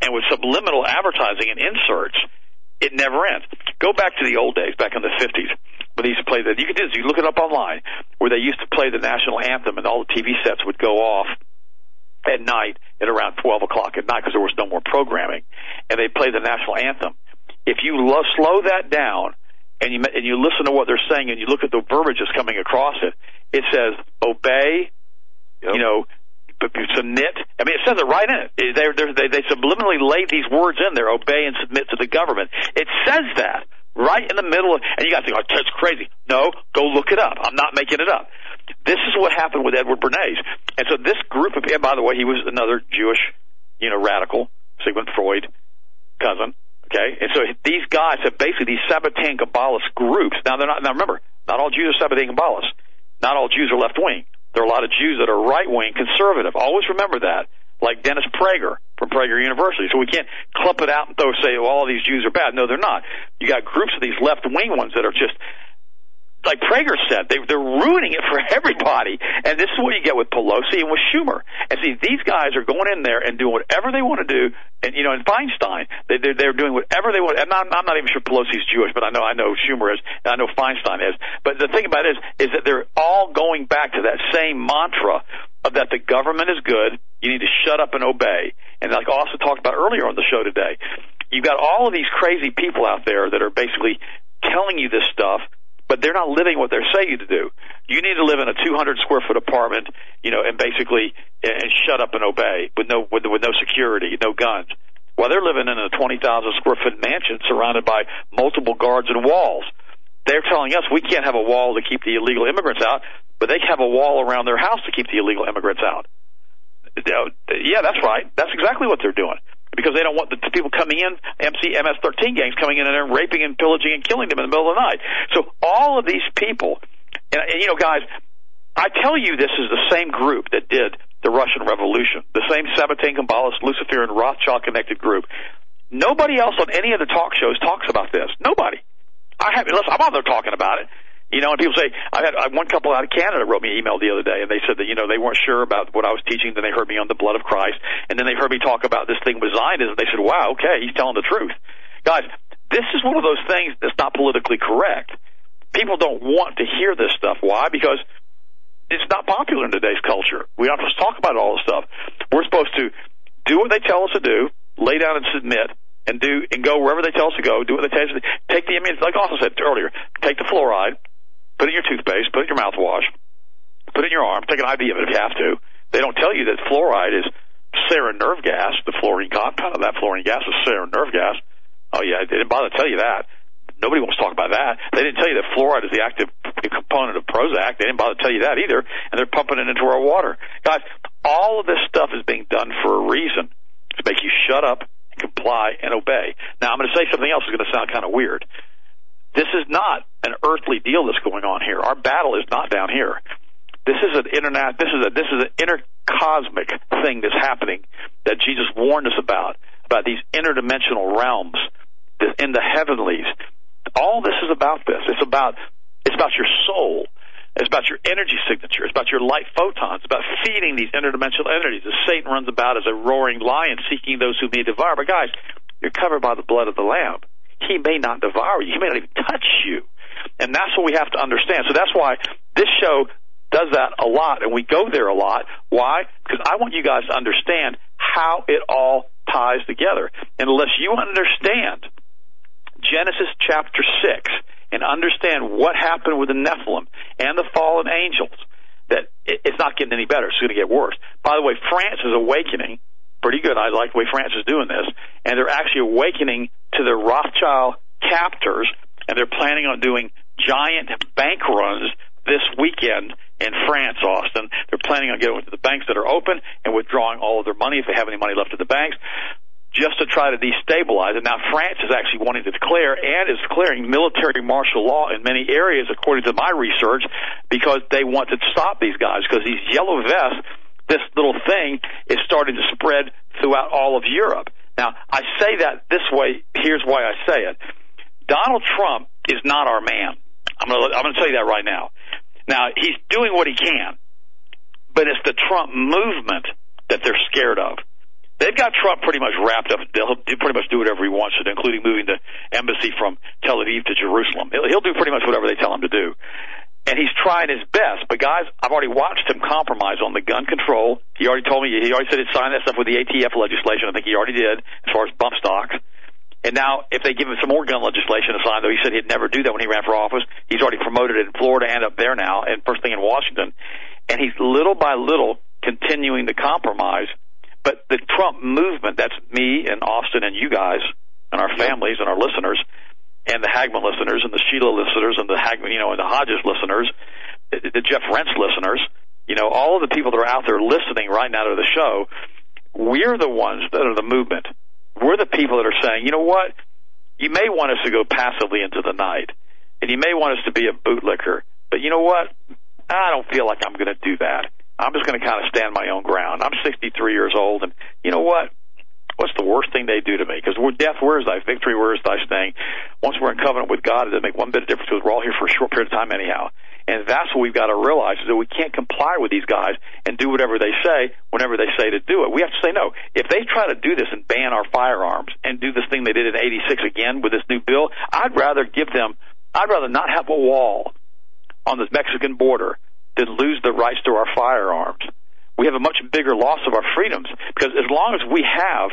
and with subliminal advertising and inserts, it never ends. Go back to the old days, back in the fifties, when they used to play the, you can do this, you look it up online, where they used to play the national anthem, and all the T V sets would go off at night at around twelve o'clock at night because there was no more programming, and they play the national anthem. If you lo- slow that down and you and you listen to what they're saying and you look at the verbiage that's coming across it, it says obey, yep. you know, submit. I mean, it says it right in it. They they they subliminally laid these words in there: obey and submit to the government. It says that right in the middle of, and you guys think, oh, that's crazy. No, go look it up. I'm not making it up. This is what happened with Edward Bernays. And so this group of, and by the way, he was another Jewish, you know, radical, Sigmund Freud cousin. Okay, and so these guys have basically these Sabbatean Kabbalist groups. Now they're not. Now remember, not all Jews are Sabbatean Kabbalists. Not all Jews are left wing. There are a lot of Jews that are right wing, conservative. Always remember that. Like Dennis Prager from Prager University. So we can't clump it out and throw say, well, all these Jews are bad. No, they're not. You got groups of these left wing ones that are just, like Prager said, they, they're ruining it for everybody. And this is what you get with Pelosi and with Schumer. And see, these guys are going in there and doing whatever they want to do. And, you know, in Feinstein, they, they're, they're doing whatever they want. And I'm, I'm not even sure Pelosi's Jewish, but I know, I know Schumer is, and I know Feinstein is. But the thing about it is, is that they're all going back to that same mantra of that the government is good, you need to shut up and obey. And like I also talked about earlier on the show today, you've got all of these crazy people out there that are basically telling you this stuff, but they're not living what they're saying to do. You need to live in a two hundred square foot apartment, you know, and basically and shut up and obey with no with, with no security, no guns. Well, they're living in a twenty thousand square foot mansion surrounded by multiple guards and walls. They're telling us we can't have a wall to keep the illegal immigrants out, but they have a wall around their house to keep the illegal immigrants out. Yeah, that's right. That's exactly what they're doing. Because they don't want the people coming in, M C, M S thirteen gangs coming in and they're raping and pillaging and killing them in the middle of the night. So all of these people, and, and you know, guys, I tell you this is the same group that did the Russian Revolution, the same Sabbatean Kabbalist, Luciferian, Rothschild-connected group. Nobody else on any of the talk shows talks about this. Nobody. I have. Listen, I'm out there talking about it. You know, and people say, I had one couple out of Canada wrote me an email the other day, and they said that, you know, they weren't sure about what I was teaching, then they heard me on the blood of Christ, and then they heard me talk about this thing with Zionism, and they said, wow, okay, he's telling the truth. Guys, this is one of those things that's not politically correct. People don't want to hear this stuff. Why? Because it's not popular in today's culture. We're not supposed to talk about all this stuff. We're supposed to do what they tell us to do, lay down and submit, and do and go wherever they tell us to go, do what they tell us to do. Take the, I mean, like I also said earlier, take the fluoride, put it in your toothpaste, put it in your mouthwash, put it in your arm, take an I V of it if you have to. They don't tell you that fluoride is sarin nerve gas. The fluorine compound of that fluorine gas is sarin nerve gas. Oh, yeah, they didn't bother to tell you that. Nobody wants to talk about that. They didn't tell you that fluoride is the active component of Prozac. They didn't bother to tell you that either, and they're pumping it into our water. Guys, all of this stuff is being done for a reason, to make you shut up, comply, and obey. Now, I'm going to say something else that's going to sound kind of weird. This is not an earthly deal that's going on here. Our battle is not down here. This is an internet. This is a this is an intercosmic thing that's happening that Jesus warned us about about these interdimensional realms in the heavenlies. All this is about this. It's about it's about your soul. It's about your energy signature. It's about your light photons. It's about feeding these interdimensional entities. As Satan runs about as a roaring lion seeking those who may devour. But guys, you're covered by the blood of the Lamb. He may not devour you. He may not even touch you. And that's what we have to understand. So that's why this show does that a lot, and we go there a lot. Why? Because I want you guys to understand how it all ties together. And unless you understand Genesis chapter six and understand what happened with the Nephilim and the fallen angels, that it's not getting any better. It's going to get worse. By the way, France is awakening. Pretty good. I like the way France is doing this. And they're actually awakening to their Rothschild captors, and they're planning on doing giant bank runs this weekend in France, Austin. They're planning on getting to the banks that are open and withdrawing all of their money, if they have any money left at the banks, just to try to destabilize it. Now, France is actually wanting to declare and is declaring military martial law in many areas, according to my research, because they want to stop these guys, because these yellow vests, this little thing is starting to spread throughout all of Europe. Now, I say that this way. Here's why I say it. Donald Trump is not our man. I'm going to I'm going to tell you that right now. Now, he's doing what he can, but it's the Trump movement that they're scared of. They've got Trump pretty much wrapped up. They'll pretty much do whatever he wants to, including moving the embassy from Tel Aviv to Jerusalem. He'll, he'll do pretty much whatever they tell him to do. And he's trying his best. But, guys, I've already watched him compromise on the gun control. He already told me, he already said he'd sign that stuff with the A T F legislation. I think he already did, as far as bump stocks. And now, if they give him some more gun legislation to sign, though he said he'd never do that when he ran for office, he's already promoted it in Florida and up there now, and first thing in Washington. And he's little by little continuing to compromise. But the Trump movement, that's me and Austin and you guys and our families and our listeners and the Hagmann listeners and the Sheila listeners and the Hagmann, you know, and the Hodges listeners, the, the Jeff Rentz listeners, you know, all of the people that are out there listening right now to the show, we're the ones that are the movement. We're the people that are saying, you know what, you may want us to go passively into the night, and you may want us to be a bootlicker, but you know what, I don't feel like I'm going to do that. I'm just going to kind of stand my own ground. I'm sixty-three years old, and you know what? What's the worst thing they do to me? Because we're death, where is thy victory, where is thy sting? Once we're in covenant with God, it doesn't make one bit of difference because we're all here for a short period of time anyhow. And that's what we've got to realize, is that we can't comply with these guys and do whatever they say whenever they say to do it. We have to say no. If they try to do this and ban our firearms and do this thing they did in eighty-six again with this new bill, I'd rather give them, I'd rather not have a wall on the Mexican border than lose the rights to our firearms. We have a much bigger loss of our freedoms, because as long as we have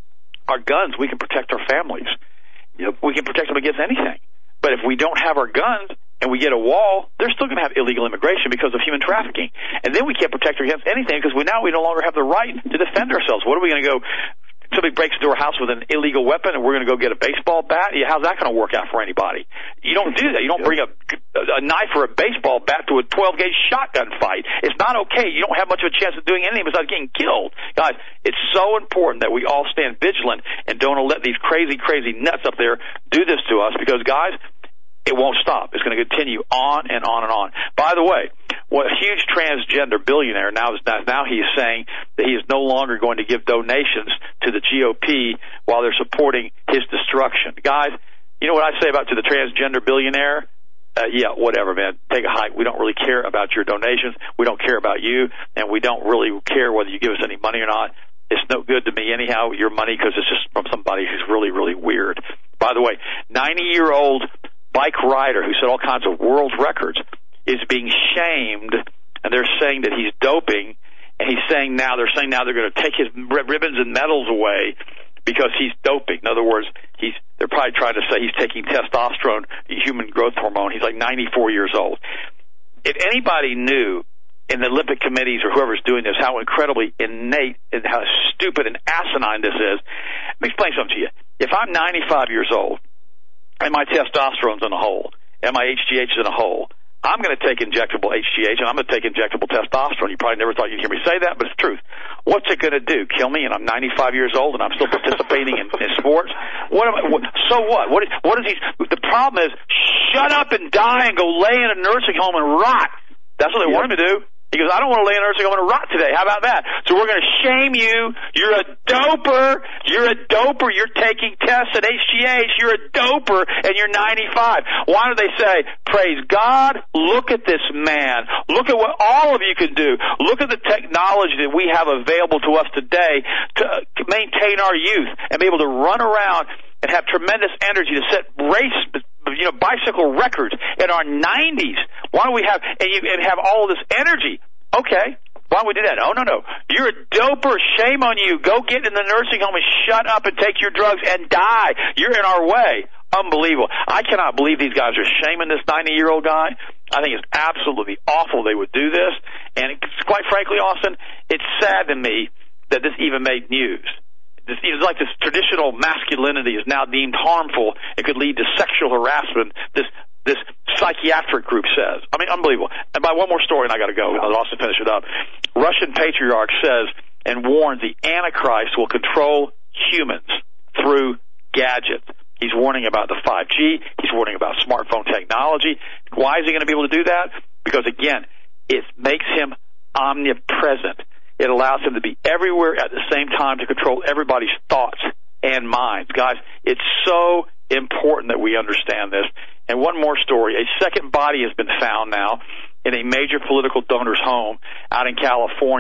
our guns, we can protect our families. Yep. We can protect them against anything. But if we don't have our guns and we get a wall, they're still going to have illegal immigration because of human trafficking. And then we can't protect against anything because we now we no longer have the right to defend ourselves. What are we going to go? Somebody breaks into our house with an illegal weapon and we're going to go get a baseball bat? Yeah, how's that going to work out for anybody? You don't do that. You don't bring a, a knife or a baseball bat to a twelve gauge shotgun fight. It's not okay. You don't have much of a chance of doing anything besides getting killed. Guys, it's so important that we all stand vigilant and don't let these crazy, crazy nuts up there do this to us, because, guys, it won't stop. It's going to continue on and on and on. By the way, what a huge transgender billionaire now is now he's saying that he is no longer going to give donations to the G O P while they're supporting his destruction. Guys, you know what I say about to the transgender billionaire? Uh, yeah, whatever, man. Take a hike. We don't really care about your donations. We don't care about you, and we don't really care whether you give us any money or not. It's no good to me anyhow, your money, because it's just from somebody who's really, really weird. By the way, ninety-year-old bike rider who set all kinds of world records is being shamed, and they're saying that he's doping, and he's saying now, they're saying now they're going to take his ribbons and medals away because he's doping. In other words, he's, they're probably trying to say he's taking testosterone, human growth hormone. He's like ninety-four years old. If anybody knew in the Olympic committees or whoever's doing this how incredibly innate and how stupid and asinine this is, let me explain something to you. If I'm ninety-five years old, and my testosterone's in a hole, and my H G H is in a hole, I'm going to take injectable H G H, and I'm going to take injectable testosterone. You probably never thought you'd hear me say that, but it's the truth. What's it going to do? Kill me, and I'm ninety-five years old, and I'm still participating in, in sports? What am I, what, so what? What is, what is he? The problem is, shut up and die and go lay in a nursing home and rot. That's what they yep. want him to do. He goes, I don't want to lay in a nursing home and rot today. How about that? So we're going to shame you. You're a doper. You're a doper. You're taking tests at H G H. You're a doper, and you're ninety-five. Why do they say, praise God, look at this man. Look at what all of you can do. Look at the technology that we have available to us today to maintain our youth and be able to run around and have tremendous energy to set race, you know, bicycle records in our nineties. Why don't we have and you and have all of this energy? Okay, why don't we do that? Oh no, no, you're a doper. Shame on you. Go get in the nursing home and shut up and take your drugs and die. You're in our way. Unbelievable. I cannot believe these guys are shaming this ninety-year-old guy. I think it's absolutely awful they would do this. And it's, quite frankly, Austin, it's sad to me that this even made news. It's like this traditional masculinity is now deemed harmful. It could lead to sexual harassment. This this psychiatric group says. I mean, unbelievable. And by one more story, and I got to go. I'll also finish it up. Russian patriarch says and warns the Antichrist will control humans through gadgets. He's warning about the five G. He's warning about smartphone technology. Why is he going to be able to do that? Because, again, it makes him omnipresent. It allows him to be everywhere at the same time to control everybody's thoughts and minds. Guys, it's so important that we understand this. And one more story. A second body has been found now in a major political donor's home out in California.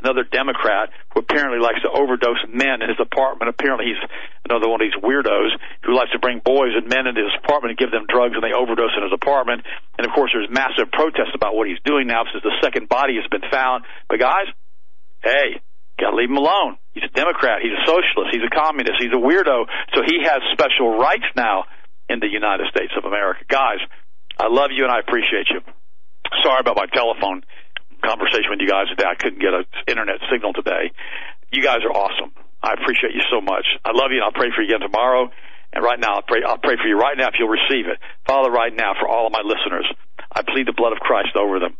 another Democrat who apparently likes to overdose men in his apartment. Apparently he's another one of these weirdos who likes to bring boys and men into his apartment and give them drugs, and they overdose in his apartment. And, of course, there's massive protests about what he's doing now since the second body has been found. But, guys, hey, got to leave him alone. He's a Democrat. He's a socialist. He's a communist. He's a weirdo. So he has special rights now in the United States of America. Guys, I love you and I appreciate you. Sorry about my telephone conversation with you guys today. I couldn't get an internet signal today. You guys are awesome. I appreciate you so much. I love you, and I'll pray for you again tomorrow. And right now, I'll pray, I'll pray for you right now if you'll receive it. Father, right now, for all of my listeners, I plead the blood of Christ over them.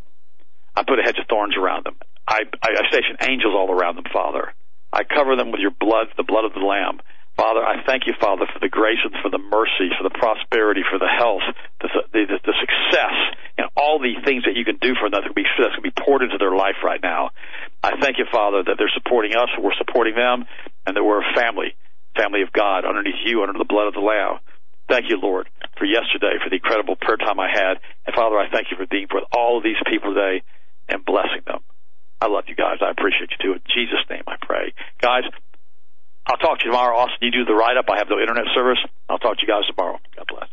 I put a hedge of thorns around them. I, I, I station angels all around them, Father. I cover them with your blood, the blood of the Lamb. Father, I thank you, Father, for the grace and for the mercy, for the prosperity, for the health, the, the, the, the success, and all the things that you can do for them that's going to be poured into their life right now. I thank you, Father, that they're supporting us, we're supporting them, and that we're a family, family of God, underneath you, under the blood of the Lamb. Thank you, Lord, for yesterday, for the incredible prayer time I had. And, Father, I thank you for being with all of these people today and blessing them. I love you guys. I appreciate you, too. In Jesus' name I pray. Guys, I'll talk to you tomorrow. Austin, you do the write-up. I have no internet service. I'll talk to you guys tomorrow. God bless.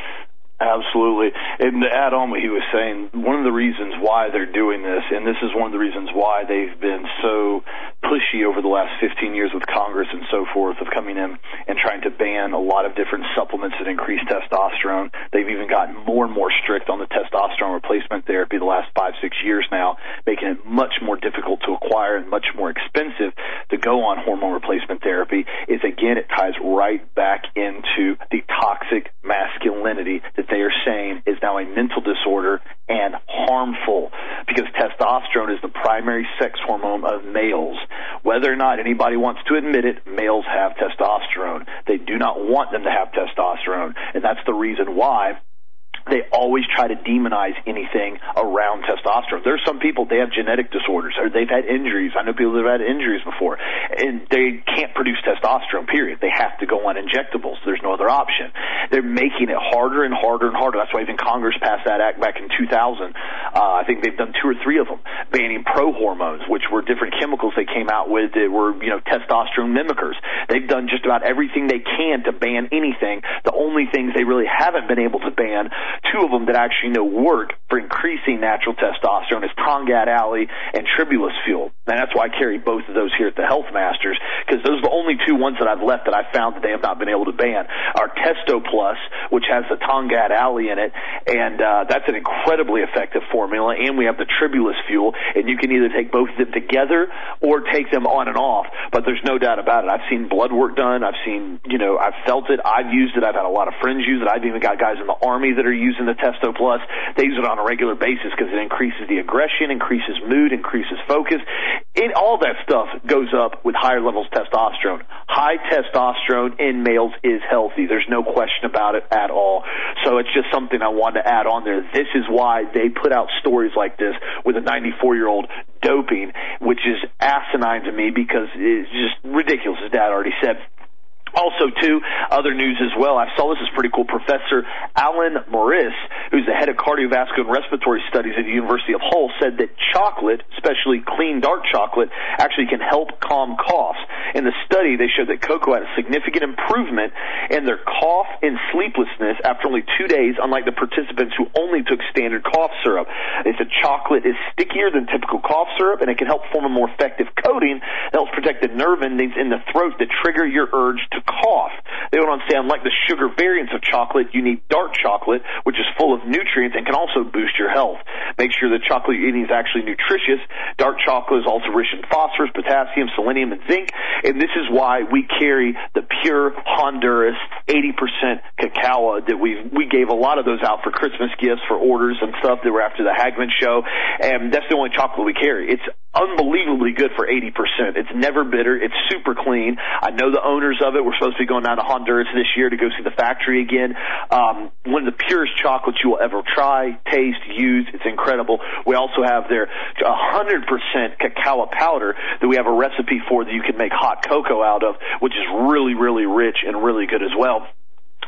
Absolutely. And to add on what he was saying, one of the reasons why they're doing this, and this is one of the reasons why they've been so pushy over the last fifteen years with Congress and so forth of coming in and trying to ban a lot of different supplements that increase testosterone. They've even gotten more and more strict on the testosterone replacement therapy the last five, six years now, making it much more difficult to acquire and much more expensive to go on hormone replacement therapy. Is again, it ties right back into the toxic masculinity that they are saying is now a mental disorder and harmful, because testosterone is the primary sex hormone of males. Whether or not anybody wants to admit it, males have testosterone. They do not want them to have testosterone, and that's the reason why they always try to demonize anything around testosterone. There's some people, they have genetic disorders, or they've had injuries. I know people that have had injuries before, and they can't produce testosterone, period. They have to go on injectables. There's no other option. They're making it harder and harder and harder. That's why even Congress passed that act back in two thousand. Uh, I think they've done two or three of them, banning pro-hormones, which were different chemicals they came out with that were, you know, testosterone mimickers. They've done just about everything they can to ban anything. The only things they really haven't been able to ban, two of them that actually know work for increasing natural testosterone, is Tongat Alley and Tribulus Fuel. And that's why I carry both of those here at the Health Masters, because those are the only two ones that I've left that I've found that they have not been able to ban. Our Testo Plus, which has the Tongat Alley in it, and uh, that's an incredibly effective formula, and we have the Tribulus Fuel, and you can either take both of them together or take them on and off, but there's no doubt about it. I've seen blood work done. I've seen, you know, I've felt it. I've used it. I've had a lot of friends use it. I've even got guys in the Army that are using the Testo Plus. They use it on a regular basis because it increases the aggression, increases mood, increases focus. It, all that stuff goes up with higher levels of testosterone. High testosterone in males is healthy. There's no question about it at all. So it's just something I wanted to add on there. This is why they put out stories like this with a ninety-four-year-old doping, which is asinine to me because it's just ridiculous, as Dad already said. Also, too, other news as well. I saw this is pretty cool. Professor Alan Morris, who's the head of cardiovascular and respiratory studies at the University of Hull, said that chocolate, especially clean dark chocolate, actually can help calm coughs. In the study, they showed that cocoa had a significant improvement in their cough and sleeplessness after only two days, unlike the participants who only took standard cough syrup. They said chocolate is stickier than typical cough syrup, and it can help form a more effective coating that helps protect the nerve endings in the throat that trigger your urge to cough. They went on to say, unlike the sugar variants of chocolate, you need dark chocolate, which is full of nutrients and can also boost your health. Make sure the chocolate you're eating is actually nutritious. Dark chocolate is also rich in phosphorus, potassium, selenium, and zinc, and this is why we carry the pure Honduras eighty percent cacao that we we gave a lot of those out for Christmas gifts, for orders and stuff that were after the Hagman show, and that's the only chocolate we carry. It's unbelievably good for eighty percent. It's never bitter. It's super clean. I know the owners of it. We're supposed to be going down to Honduras this year to go see the factory again. Um, one of the purest chocolates you will ever try, taste, use. It's incredible. We also have their one hundred percent cacao powder that we have a recipe for that you can make hot cocoa out of, which is really, really rich and really good as well.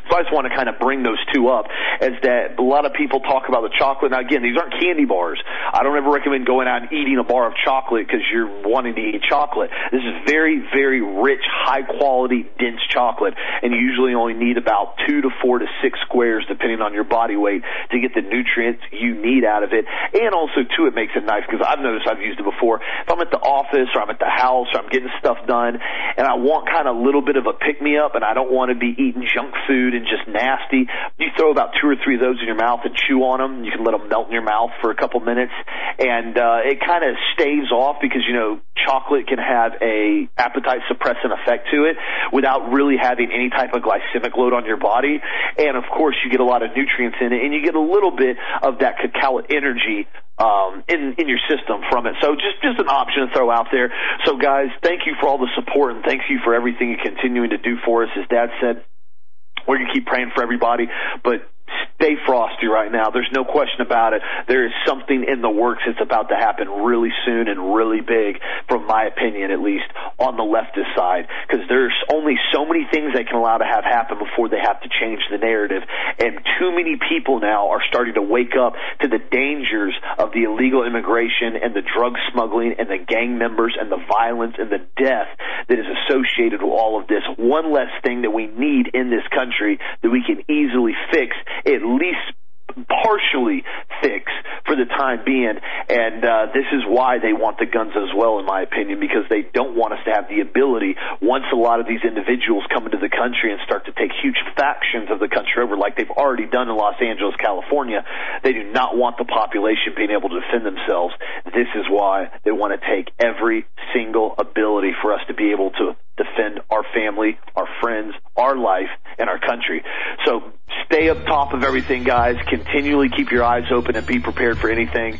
So I just want to kind of bring those two up, as that a lot of people talk about the chocolate. Now, again, these aren't candy bars. I don't ever recommend going out and eating a bar of chocolate because you're wanting to eat chocolate. This is very, very rich, high-quality, dense chocolate, and you usually only need about two to four to six squares, depending on your body weight, to get the nutrients you need out of it. And also, too, it makes it nice because I've noticed I've used it before. If I'm at the office or I'm at the house or I'm getting stuff done and I want kind of a little bit of a pick-me-up and I don't want to be eating junk food and just nasty, you throw about two or three of those in your mouth and chew on them. You can let them melt in your mouth for a couple minutes, and uh, it kind of staves off because, you know, chocolate can have a appetite suppressant effect to it without really having any type of glycemic load on your body. And, of course, you get a lot of nutrients in it, and you get a little bit of that cacao energy Um, in, in your system from it. So just, just an option to throw out there. So, guys, thank you for all the support, and thank you for everything you're continuing to do for us. As Dad said, we're going to keep praying for everybody, but stay frosty right now. There's no question about it. There is something in the works that's about to happen really soon and really big, from my opinion at least, on the leftist side, because there's only so many things they can allow to have happen before they have to change the narrative. And too many people now are starting to wake up to the dangers of the illegal immigration and the drug smuggling and the gang members and the violence and the death that is associated with all of this. One less thing that we need in this country that we can easily fix, at least partially fix for the time being. And uh, this is why they want the guns as well, in my opinion, because they don't want us to have the ability, once a lot of these individuals come into the country and start to take huge factions of the country over, like they've already done in Los Angeles, California, they do not want the population being able to defend themselves. This is why they want to take every single ability for us to be able to defend our family, our friends, our life, and our country. So stay up top of everything, guys. Continually keep your eyes open and be prepared for anything.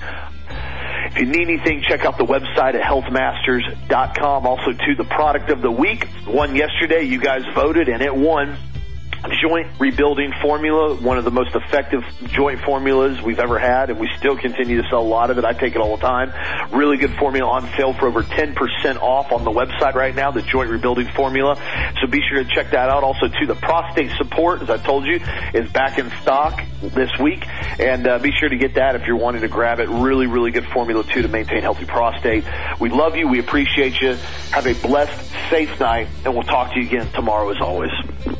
If you need anything, check out the website at health masters dot com. Also, to the product of the week, won yesterday. You guys voted, and it won. Joint Rebuilding Formula, one of the most effective joint formulas we've ever had, and we still continue to sell a lot of it. I take it all the time. Really good formula on sale for over ten percent off on the website right now, the Joint Rebuilding Formula. So be sure to check that out. Also, too, the Prostate Support, as I told you, is back in stock this week, and uh, be sure to get that if you're wanting to grab it. Really, really good formula, too, to maintain healthy prostate. We love you. We appreciate you. Have a blessed, safe night, and we'll talk to you again tomorrow as always.